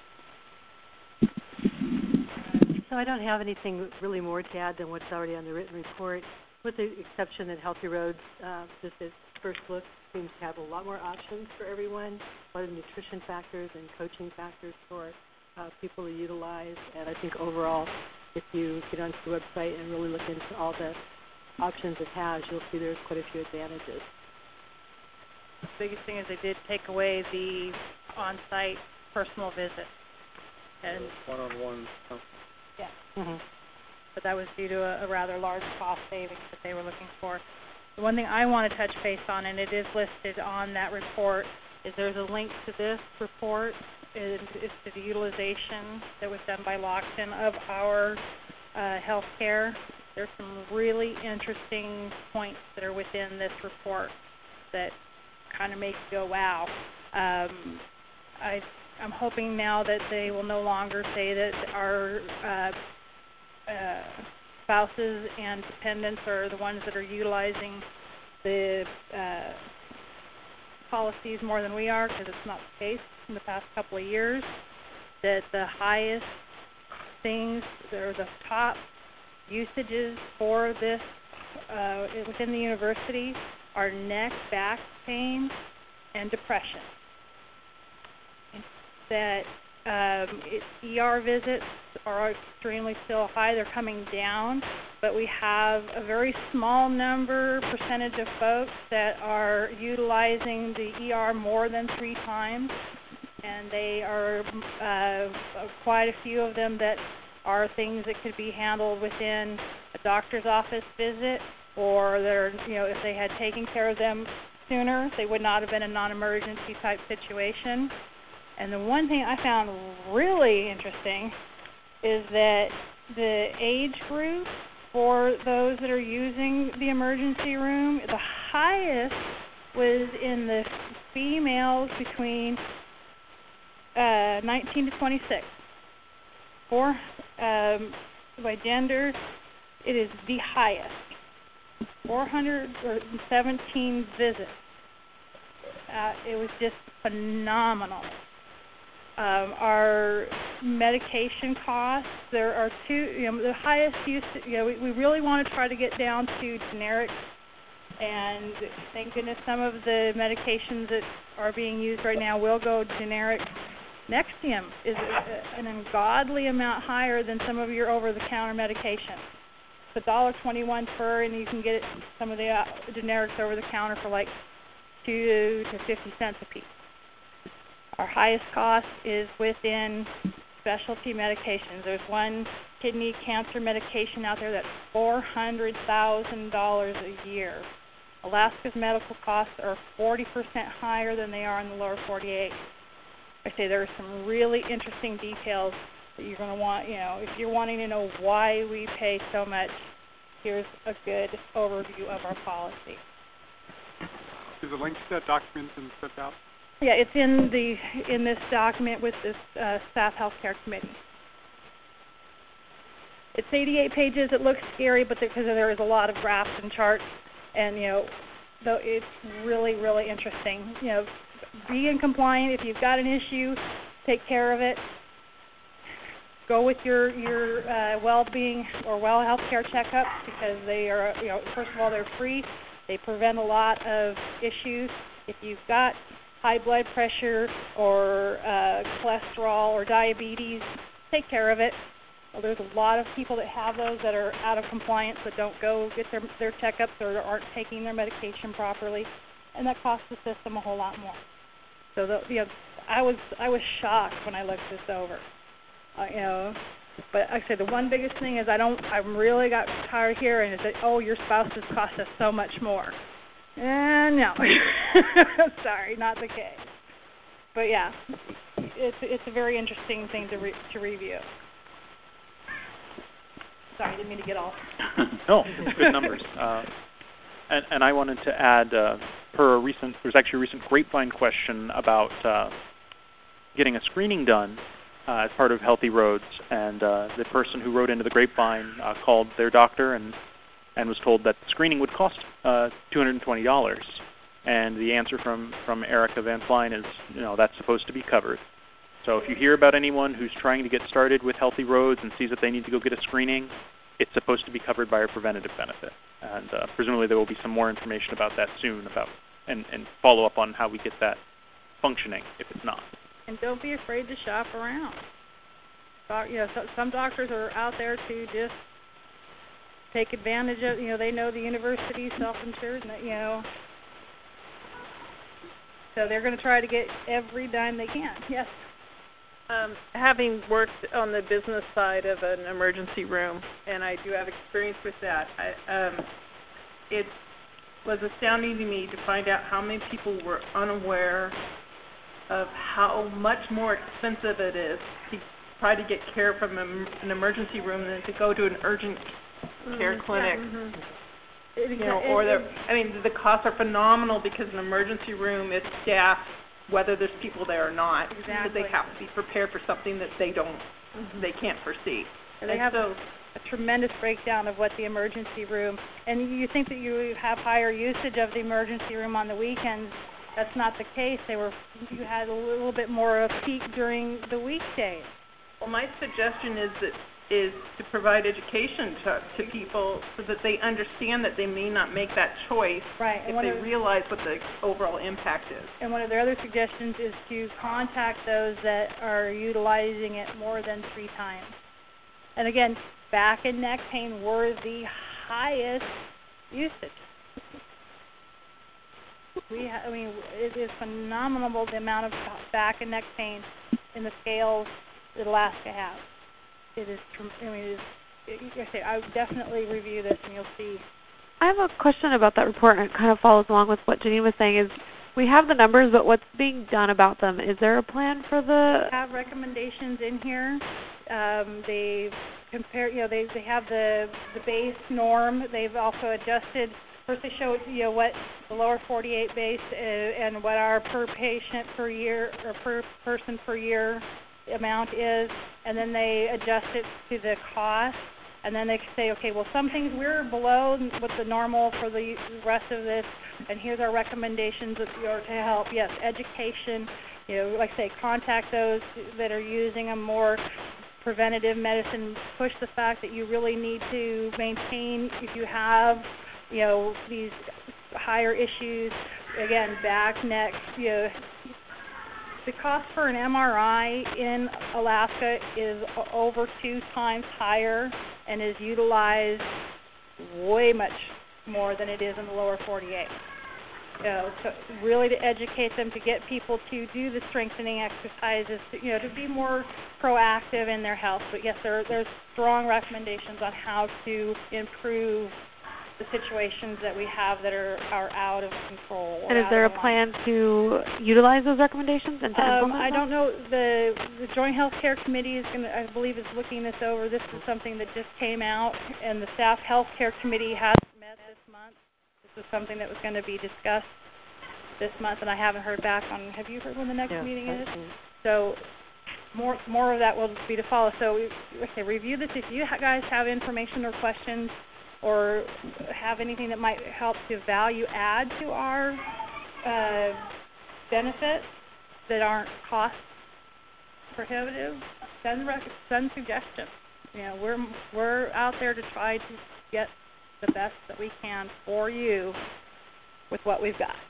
So I don't have anything really more to add than what's already on the written report, with the exception that Healthy Roads, uh, just at first look, seems to have a lot more options for everyone, a lot of nutrition factors and coaching factors for uh, people to utilize. And I think overall, if you get onto the website and really look into all the options it has, you'll see there's quite a few advantages. The biggest thing is they did take away the on-site personal visit. And one-on-one. Yeah. Mm-hmm. But that was due to a, a rather large cost savings that they were looking for. The one thing I want to touch base on, and it is listed on that report, is there's a link to this report. It, it's to the utilization that was done by Lockton of our uh, health care. There's some really interesting points that are within this report that kind of makes you go, wow. Um, I, I'm hoping now that they will no longer say that our uh, uh, spouses and dependents are the ones that are utilizing the uh, policies more than we are, because it's not the case in the past couple of years. That the highest things, or the top usages for this uh, within the university are neck, back pain, and depression. That um, it, E R visits are extremely still high. They're coming down, but we have a very small number, percentage of folks that are utilizing the E R more than three times, and they are uh, quite a few of them that are things that could be handled within a doctor's office visit, or they're, you know, if they had taken care of them sooner, they would not have been a non-emergency type situation. And the one thing I found really interesting is that the age group for those that are using the emergency room, the highest was in the females between uh, nineteen to twenty-six. For um, by gender, it is the highest. four hundred seventeen visits. Uh, it was just phenomenal. Um, our medication costs, there are two, you know, the highest use, you know, we, we really want to try to get down to generics, and thank goodness some of the medications that are being used right now will go generic. Nexium is a, an ungodly amount higher than some of your over-the-counter medications. It's one dollar twenty-one per, and you can get some of the uh, generics over the counter for like two to fifty cents a piece. Our highest cost is within specialty medications. There's one kidney cancer medication out there that's four hundred thousand dollars a year. Alaska's medical costs are forty percent higher than they are in the lower forty-eight. I say there are some really interesting details that you're going to want, you know, if you're wanting to know why we pay so much, here's a good overview of our policy. Is a link to that document been sent out? Yeah, it's in the in this document with this uh, staff healthcare committee. It's eighty-eight pages. It looks scary, but because there is a lot of graphs and charts, and you know, though it's really, really interesting. You know, be compliant. If you've got an issue, take care of it. Go with your your uh, well-being or well healthcare checkups because they are, you know, first of all, they're free. They prevent a lot of issues. If you've got high blood pressure or uh, cholesterol or diabetes, take care of it. Well, there's a lot of people that have those that are out of compliance, that don't go get their, their checkups or aren't taking their medication properly, and that costs the system a whole lot more. So, the, you know, I was I was shocked when I looked this over. Uh, you know, but like I said, the one biggest thing is I don't. I really got tired of hearing is that, oh, your spouses cost us so much more. And no, sorry, not the case. But yeah, it's it's a very interesting thing to re- to review. Sorry, I didn't mean to get off. No, it's good numbers. Uh, and, and I wanted to add, uh, per a recent, there's actually a recent Grapevine question about uh, getting a screening done uh, as part of Healthy Roads, and uh, the person who wrote into the Grapevine uh, called their doctor and and was told that screening would cost uh, two hundred twenty dollars. And the answer from, from Erica Van Flein is, you know, that's supposed to be covered. So if you hear about anyone who's trying to get started with Healthy Roads and sees that they need to go get a screening, it's supposed to be covered by a preventative benefit. And uh, presumably there will be some more information about that soon, about and, and follow up on how we get that functioning if it's not. And don't be afraid to shop around. So, you know, so, some doctors are out there to just take advantage of, you know, they know the university self-insured, and, you know, so they're going to try to get every dime they can. Yes. Um, having worked on the business side of an emergency room, and I do have experience with that, I, um, it was astounding to me to find out how many people were unaware of how much more expensive it is to try to get care from a, an emergency room than to go to an urgent care mm-hmm. clinic. Yeah, mm-hmm. You know, or the, I mean, the costs are phenomenal because an emergency room is staffed whether there's people there or not. Exactly. Because they have to be prepared for something that they don't, mm-hmm. they can't foresee. And they and have so, a, a tremendous breakdown of what the emergency room, and you think that you have higher usage of the emergency room on the weekends. That's not the case. They were, you had a little bit more of a peak during the weekdays. Well, my suggestion is that is to provide education to, to people so that they understand that they may not make that choice right. if they realize what the overall impact is. And one of their other suggestions is to contact those that are utilizing it more than three times. And again, back and neck pain were the highest usage. We, ha- I mean, it is phenomenal the amount of back and neck pain in the scales that Alaska has. It is, I mean, it is, it, I say, I would definitely review this and you'll see. I have a question about that report, and it kind of follows along with what Janine was saying, is we have the numbers, but what's being done about them? Is there a plan for the... We have recommendations in here. Um, they've compared, you know, they, they have the, the base norm. They've also adjusted. First they showed, you know, what the lower forty-eight base uh, and what our per patient per year, or per person per year amount is, and then they adjust it to the cost, and then they say, okay, well, some things we're below what's the normal for the rest of this, and here's our recommendations that, you know, to help. Yes, education, you know, like I say, contact those that are using a more preventative medicine, push the fact that you really need to maintain, if you have, you know, these higher issues, again, back, neck, you know, the cost for an M R I in Alaska is over two times higher and is utilized way much more than it is in the lower forty-eight. You know, so really to educate them, to get people to do the strengthening exercises, to, you know, to be more proactive in their health. But yes, there, there's strong recommendations on how to improve the situations that we have that are, are out of control. And is there a plan to utilize those recommendations and to um, implement I them? don't know. The the Joint Health Care Committee is going to, I believe, is looking this over. This is something that just came out, and the Staff Health Care Committee has met this month. This was something that was going to be discussed this month, and I haven't heard back on. Have you heard when the next Yeah, meeting is? mm-hmm. So more more of that will be to follow. So okay, review this. If you ha- guys have information or questions, or have anything that might help to value add to our uh, benefits that aren't cost prohibitive, send rec- send suggestions. You know, we're we're out there to try to get the best that we can for you with what we've got.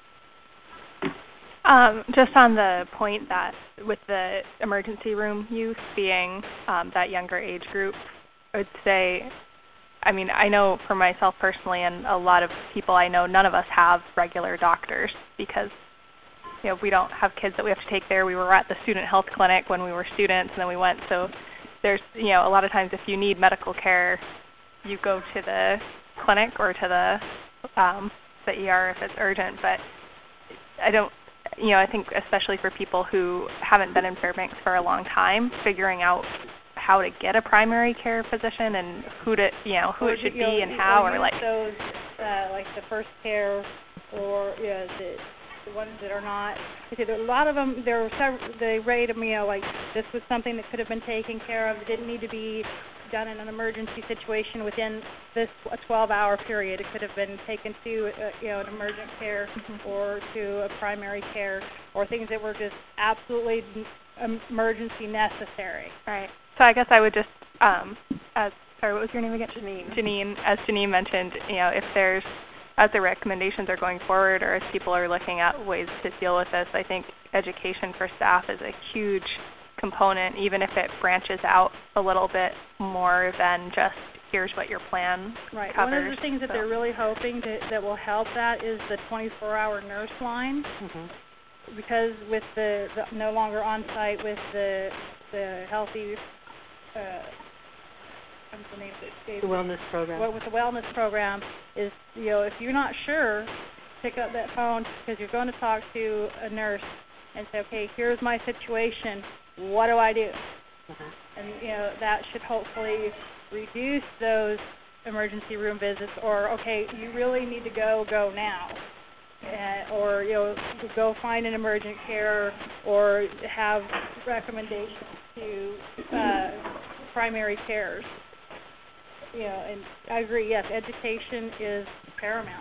Um, just on the point that with the emergency room use being um, that younger age group, I would say, I mean, I know for myself personally and a lot of people I know, none of us have regular doctors because, you know, we don't have kids that we have to take there. We were at the student health clinic when we were students, and then we went. So there's, you know, a lot of times if you need medical care, you go to the clinic or to the um, the E R if it's urgent. But I don't, you know, I think especially for people who haven't been in Fairbanks for a long time, figuring out how to get a primary care physician and who to, you know, who Or it should you know, be and how, or or use like those, uh, like the first care, or you know, the, the ones that are not. Because a lot of them, there were several. They rate them, you know, like this was something that could have been taken care of. It didn't need to be done in an emergency situation within this a twelve-hour period. It could have been taken to, uh, you know, an emergent care mm-hmm. or to a primary care, or things that were just absolutely emergency necessary. Right. So I guess I would just, um, as sorry, what was your name again? Janine. Janine, as Janine mentioned, you know, if there's, as the recommendations are going forward, or as people are looking at ways to deal with this, I think education for staff is a huge component, even if it branches out a little bit more than just here's what your plan right. covers. One of the things that so. they're really hoping to, that will help that is the twenty-four hour nurse line, mm-hmm. because with the, the no longer on site with the the healthy. Uh, the, name of the wellness program. What with the wellness program is, you know, if you're not sure, pick up that phone because you're going to talk to a nurse and say, okay, here's my situation. What do I do? Mm-hmm. And you know that should hopefully reduce those emergency room visits. Or okay, you really need to go, go now. Uh, or you know, go find an emergent care, or have recommendations to uh, primary cares. You know, and I agree. Yes, education is paramount.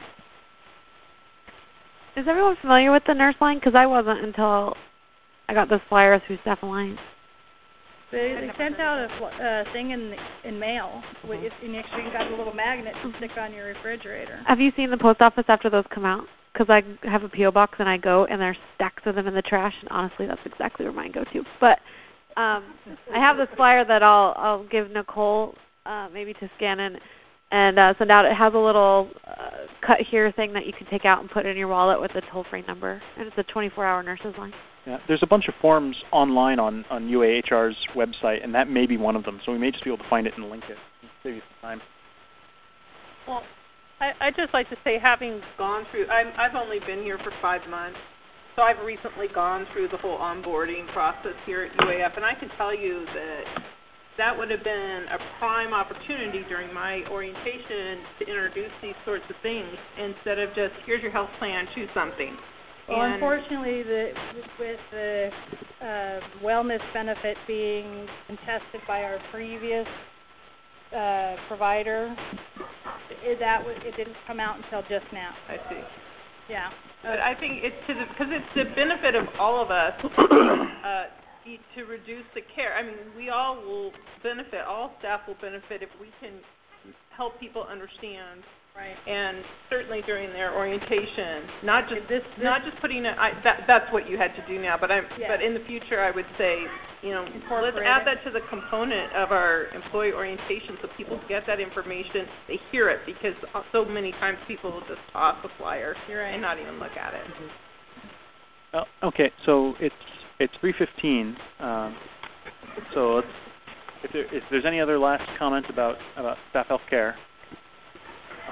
Is everyone familiar with the nurse line? Because I wasn't until I got those flyers through Staff Alliance. They, they sent out a fl- uh, thing in in mail. Mm-hmm. With, and actually, you got a little magnet to stick on your refrigerator. Have you seen the post office after those come out? Because I have a P O box and I go and there's stacks of them in the trash, and honestly, that's exactly where mine go to. But um, I have this flyer that I'll I'll give Nicole uh, maybe to scan in and uh, send out. It has a little uh, cut here thing that you can take out and put in your wallet with a toll-free number, and it's a twenty-four hour nurses line. Yeah, there's a bunch of forms online on, on U A H R's website, and that may be one of them. So we may just be able to find it and link it. Save you some time. Well, I, I'd just like to say, having gone through, I'm, I've only been here for five months, so I've recently gone through the whole onboarding process here at U A F, and I can tell you that that would have been a prime opportunity during my orientation to introduce these sorts of things instead of just, here's your health plan, choose something. Well, and unfortunately, the, with the uh, wellness benefit being contested by our previous uh, provider, it, that w- it didn't come out until just now. I see. Yeah. But I think it's to the, because it's the benefit of all of us uh, to reduce the care. I mean, we all will benefit, all staff will benefit if we can help people understand. Right. And certainly during their orientation, not just this, this not just putting it. I, that that's what you had to do now. But I'm. Yeah. But in the future, I would say, you know, let's add that to the component of our employee orientation so people get that information. They hear it because so many times people will just toss a flyer right. and not even look at it. Mm-hmm. Well, okay, so it's it's three fifteen. Um, so let's, if, there, if there's any other last comments about about staff health care.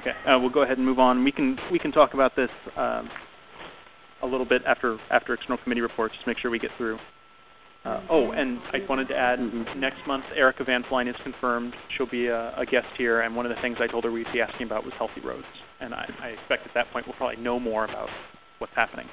Okay, uh, we'll go ahead and move on. We can we can talk about this um, a little bit after after external committee reports. Just make sure we get through. Uh, oh, and I wanted to add, mm-hmm. next month Erica Van Flein is confirmed. She'll be a, a guest here, and one of the things I told her we'd be asking about was healthy roads. And I, I expect at that point we'll probably know more about what's happening.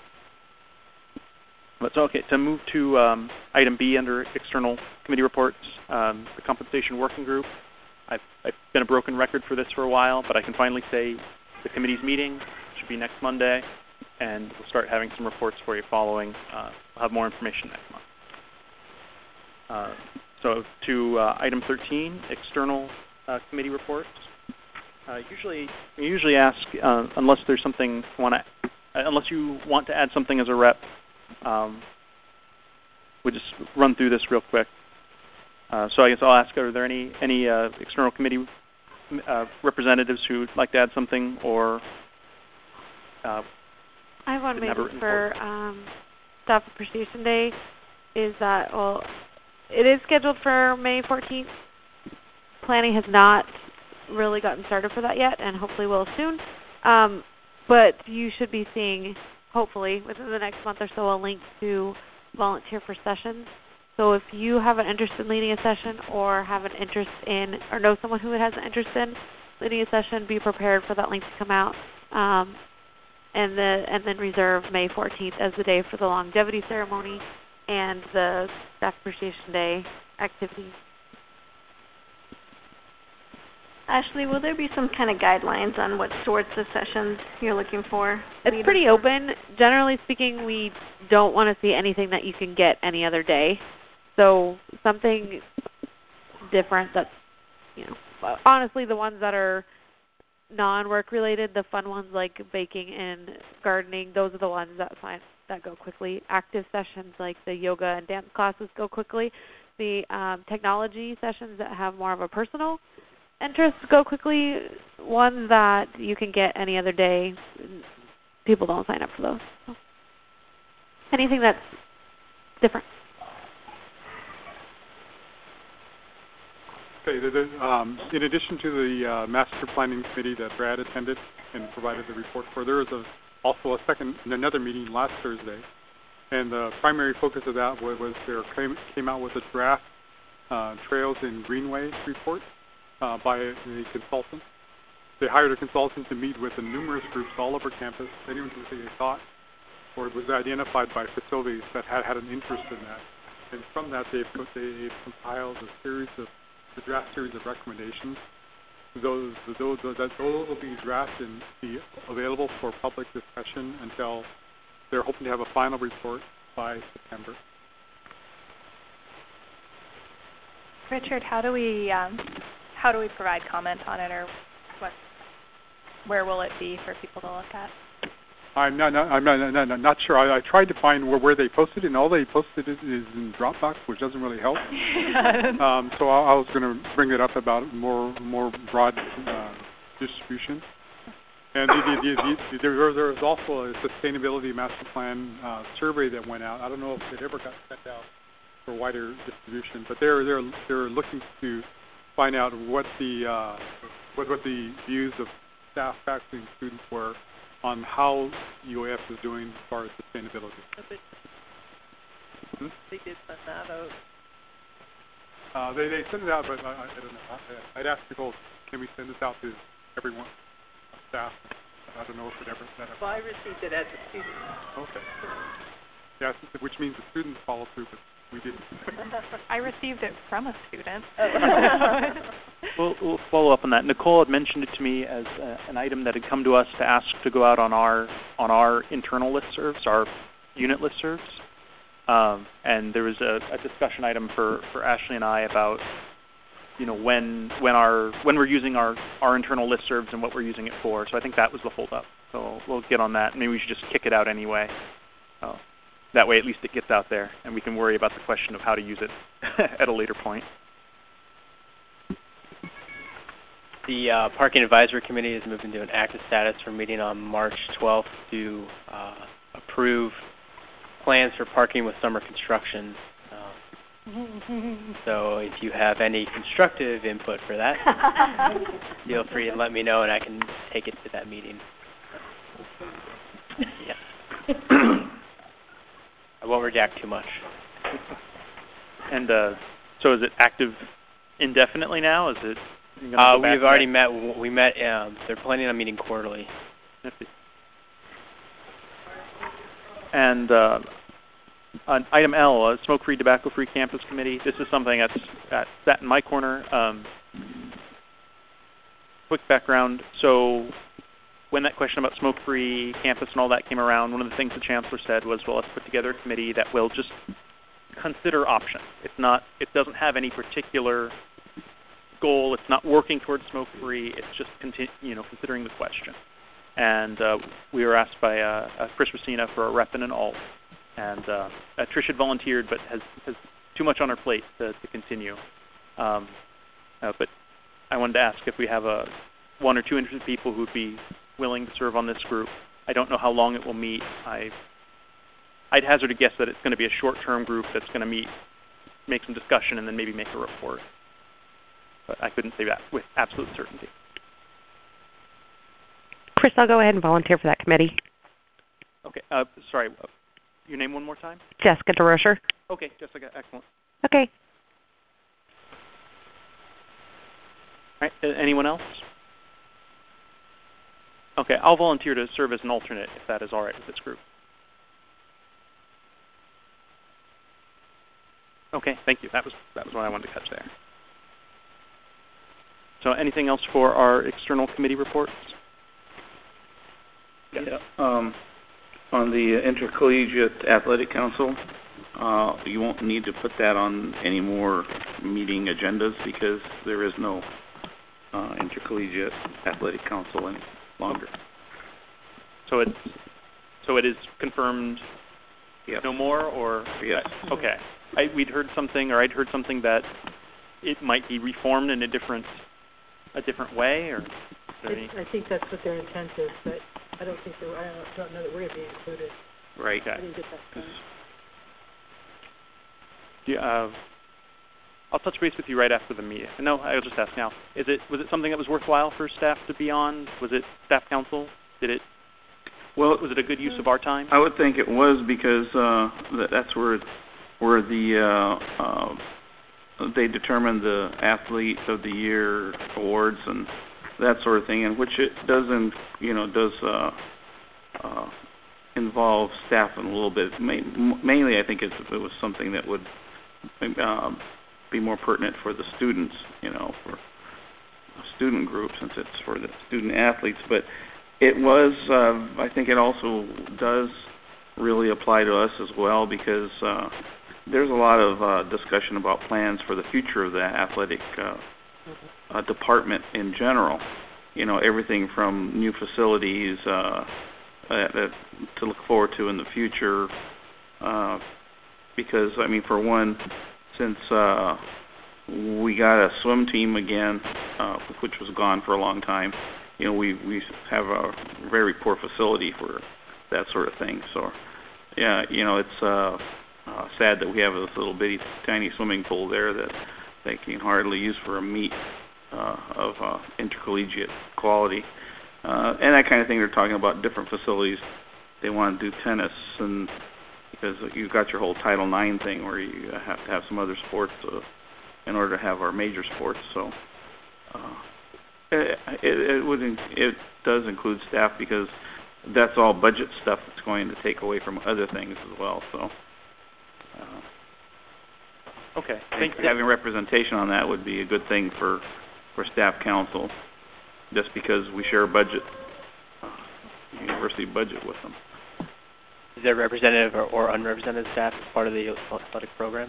But so, okay, to move to um, item B under external committee reports, um, the compensation working group. I've, I've been a broken record for this for a while, but I can finally say the committee's meeting should be next Monday, and we'll start having some reports for you following. Uh, we'll have more information next month. Uh, so to uh, item thirteen, external uh, committee reports. Uh, usually, we usually ask, uh, unless there's something you want to, uh, unless you want to add something as a rep, um, we'll just run through this real quick. Uh, so I guess I'll ask: are there any any uh, external committee uh, representatives who would like to add something, or? Uh, I have one maybe for um, Staff Appreciation Day. Is that well? It is scheduled for May fourteenth. Planning has not really gotten started for that yet, and hopefully will soon. Um, but you should be seeing, hopefully, within the next month or so, a link to volunteer for sessions. So if you have an interest in leading a session, or have an interest in, or know someone who has an interest in leading a session, be prepared for that link to come out. Um, and, the, and then reserve May fourteenth as the day for the longevity ceremony and the Staff Appreciation Day activities. Ashley, will there be some kind of guidelines on what sorts of sessions you're looking for? It's pretty open. Generally speaking, we don't want to see anything that you can get any other day. So something different that's, you know, honestly the ones that are non-work related, the fun ones like baking and gardening, those are the ones that find that go quickly. Active sessions like the yoga and dance classes go quickly. The um, technology sessions that have more of a personal interest go quickly. Ones that you can get any other day, people don't sign up for those. So anything that's different. Okay, the, the, um, in addition to the uh, Master Planning Committee that Brad attended and provided the report for, there was a also a second, another meeting last Thursday, and the primary focus of that was, was there came, came out with a draft uh, Trails and Greenway report uh, by a, a consultant. They hired a consultant to meet with the numerous groups all over campus, anyone who they thought or was identified by facilities that had had an interest in that. And from that, they've, they've compiled a series of, a draft series of recommendations. Those, those, those, those will be drafted and be available for public discussion until they're hoping to have a final report by September. Richard, how do we um, how do we provide comment on it, or what? Where will it be for people to look at? I'm not, not I'm not, not, not, not sure. I, I tried to find where, where they posted it, and all they posted is, is in Dropbox, which doesn't really help. um, so I, I was going to bring it up about more more broad uh, distribution. And the, the, the, the, there, there was also a sustainability master plan uh, survey that went out. I don't know if it ever got sent out for wider distribution, but they're they're they're looking to find out what the uh, what what the views of staff, faculty, and students were on how U A F is doing as far as sustainability. Hmm? They did send that out. Uh, they they sent it out, but I, I don't know. I, I'd ask people, can we send this out to everyone, staff? I don't know if it ever sent it. Well, I received it as a student. Okay. Yes, which means the students follow through, but we didn't. I received it from a student. We'll, we'll follow up on that. Nicole had mentioned it to me as uh, an item that had come to us to ask to go out on our on our internal listservs, our unit listservs. Um, and there was a, a discussion item for, for Ashley and I about, you know, when when our when we're using our, our internal listservs and what we're using it for. So I think that was the holdup. So we'll get on that. Maybe we should just kick it out anyway. So that way, at least it gets out there, and we can worry about the question of how to use it at a later point. The uh, Parking Advisory Committee is moving to an active status for meeting on March twelfth to uh, approve plans for parking with summer construction. Uh, So if you have any constructive input for that, feel free to let me know, and I can take it to that meeting. Yeah. I won't redact too much. And uh, so is it active indefinitely now? Is it? Uh, we've already met. We met. Um, they're planning on meeting quarterly. And uh, on item L, uh, Smoke-Free, Tobacco-Free Campus Committee. This is something that's that sat in my corner. Um, quick background. So when that question about smoke-free campus and all that came around, one of the things the chancellor said was, well, let's put together a committee that will just consider options. It's not. It doesn't have any particular goal. It's not working towards smoke-free. It's just continu- you know, considering the question. And uh, we were asked by uh, uh, Chris Racina for a rep and an alt. And uh, uh, Trish had volunteered, but has, has too much on her plate to, to continue. Um, uh, but I wanted to ask if we have a one or two interested people who would be willing to serve on this group. I don't know how long it will meet. I, I'd hazard a guess that it's going to be a short-term group that's going to meet, make some discussion, and then maybe make a report. But I couldn't say that with absolute certainty. Chris, I'll go ahead and volunteer for that committee. Okay. Uh, sorry. Uh, your name one more time? Jessica DeRocher. Okay, Jessica. Excellent. Okay. All right. Uh, anyone else? Okay. I'll volunteer to serve as an alternate if that is all right with this group. Okay. Thank you. That was that was what I wanted to catch there. So anything else for our external committee reports? Yeah. Um, on the Intercollegiate Athletic Council, uh, you won't need to put that on any more meeting agendas because there is no uh, Intercollegiate Athletic Council any longer. So it's so it is confirmed. Yep. No more, or yes. Okay. I, we'd heard something, or I'd heard something that it might be reformed in a different a different way, or. I, I think that's what their intent is, but I don't think that I don't, don't know that we're going to be included. Right. I didn't get that. Yeah. Uh, I'll touch base with you right after the meeting. No, I'll just ask now. Is it was it something that was worthwhile for staff to be on? Was it staff council? Did it? Well, was it a good use of our time? I would think it was because uh, that, that's where where the uh, uh, they determine the athlete of the year awards and that sort of thing, and which it doesn't, you know, does uh, uh, involve staff in a little bit. Ma- mainly, I think it's, it was something that would uh, be more pertinent for the students, you know, for a student group, since it's for the student athletes. But it was, uh, I think, it also does really apply to us as well, because uh, there's a lot of uh, discussion about plans for the future of the athletic uh, Uh, department in general. You know, everything from new facilities uh, uh, to look forward to in the future. Uh, because, I mean, for one, since uh, we got a swim team again, uh, which was gone for a long time, you know, we, we have a very poor facility for that sort of thing. So, yeah, you know, it's uh, uh, sad that we have this little bitty tiny swimming pool there that they can hardly use for a meet. Uh, of uh, intercollegiate quality, uh, and that kind of thing. They're talking about different facilities. They want to do tennis, and because you've got your whole Title nine thing where you have to have some other sports uh, in order to have our major sports. So uh, it, it, it would it does include staff, because that's all budget stuff that's going to take away from other things as well. So. Uh, okay. Thank you. Having representation on that would be a good thing for. for staff council, just because we share a budget, uh, university budget with them. Is there representative or, or unrepresented staff as part of the athletic program?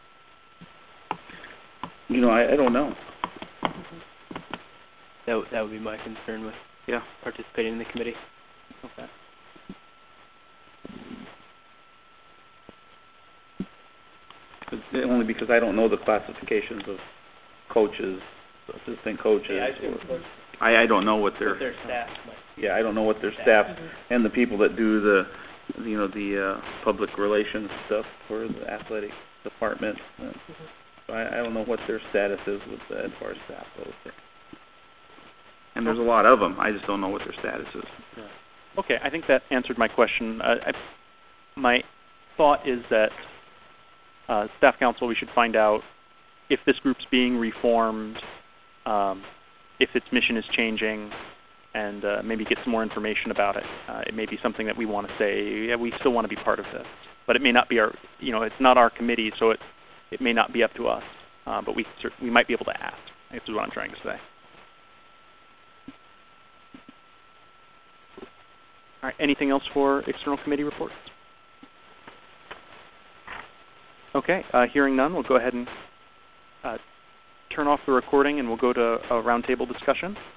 You know, I, I don't know. That, that would be my concern with yeah. participating in the committee. Okay. Only because I don't know the classifications of coaches, assistant coaches. Yeah, I, or, I, I don't know what their, what their staff. Yeah, I don't know what their staff, staff mm-hmm. and the people that do the, you know, the uh, public relations stuff for the athletic department. Uh, so I, I don't know what their status is with uh, as far as staff goes. And there's a lot of them. I just don't know what their status is. Yeah. Okay, I think that answered my question. Uh, I, my thought is that uh, staff council, we should find out if this group's being reformed, um, if its mission is changing, and uh, maybe get some more information about it. Uh, it may be something that we want to say, yeah, we still want to be part of this, but it may not be our, you know, it's not our committee, so it it may not be up to us, uh, but we we might be able to ask. This is what I'm trying to say. All right, anything else for external committee reports? Okay, uh, hearing none, we'll go ahead and uh, turn off the recording and we'll go to a roundtable discussion.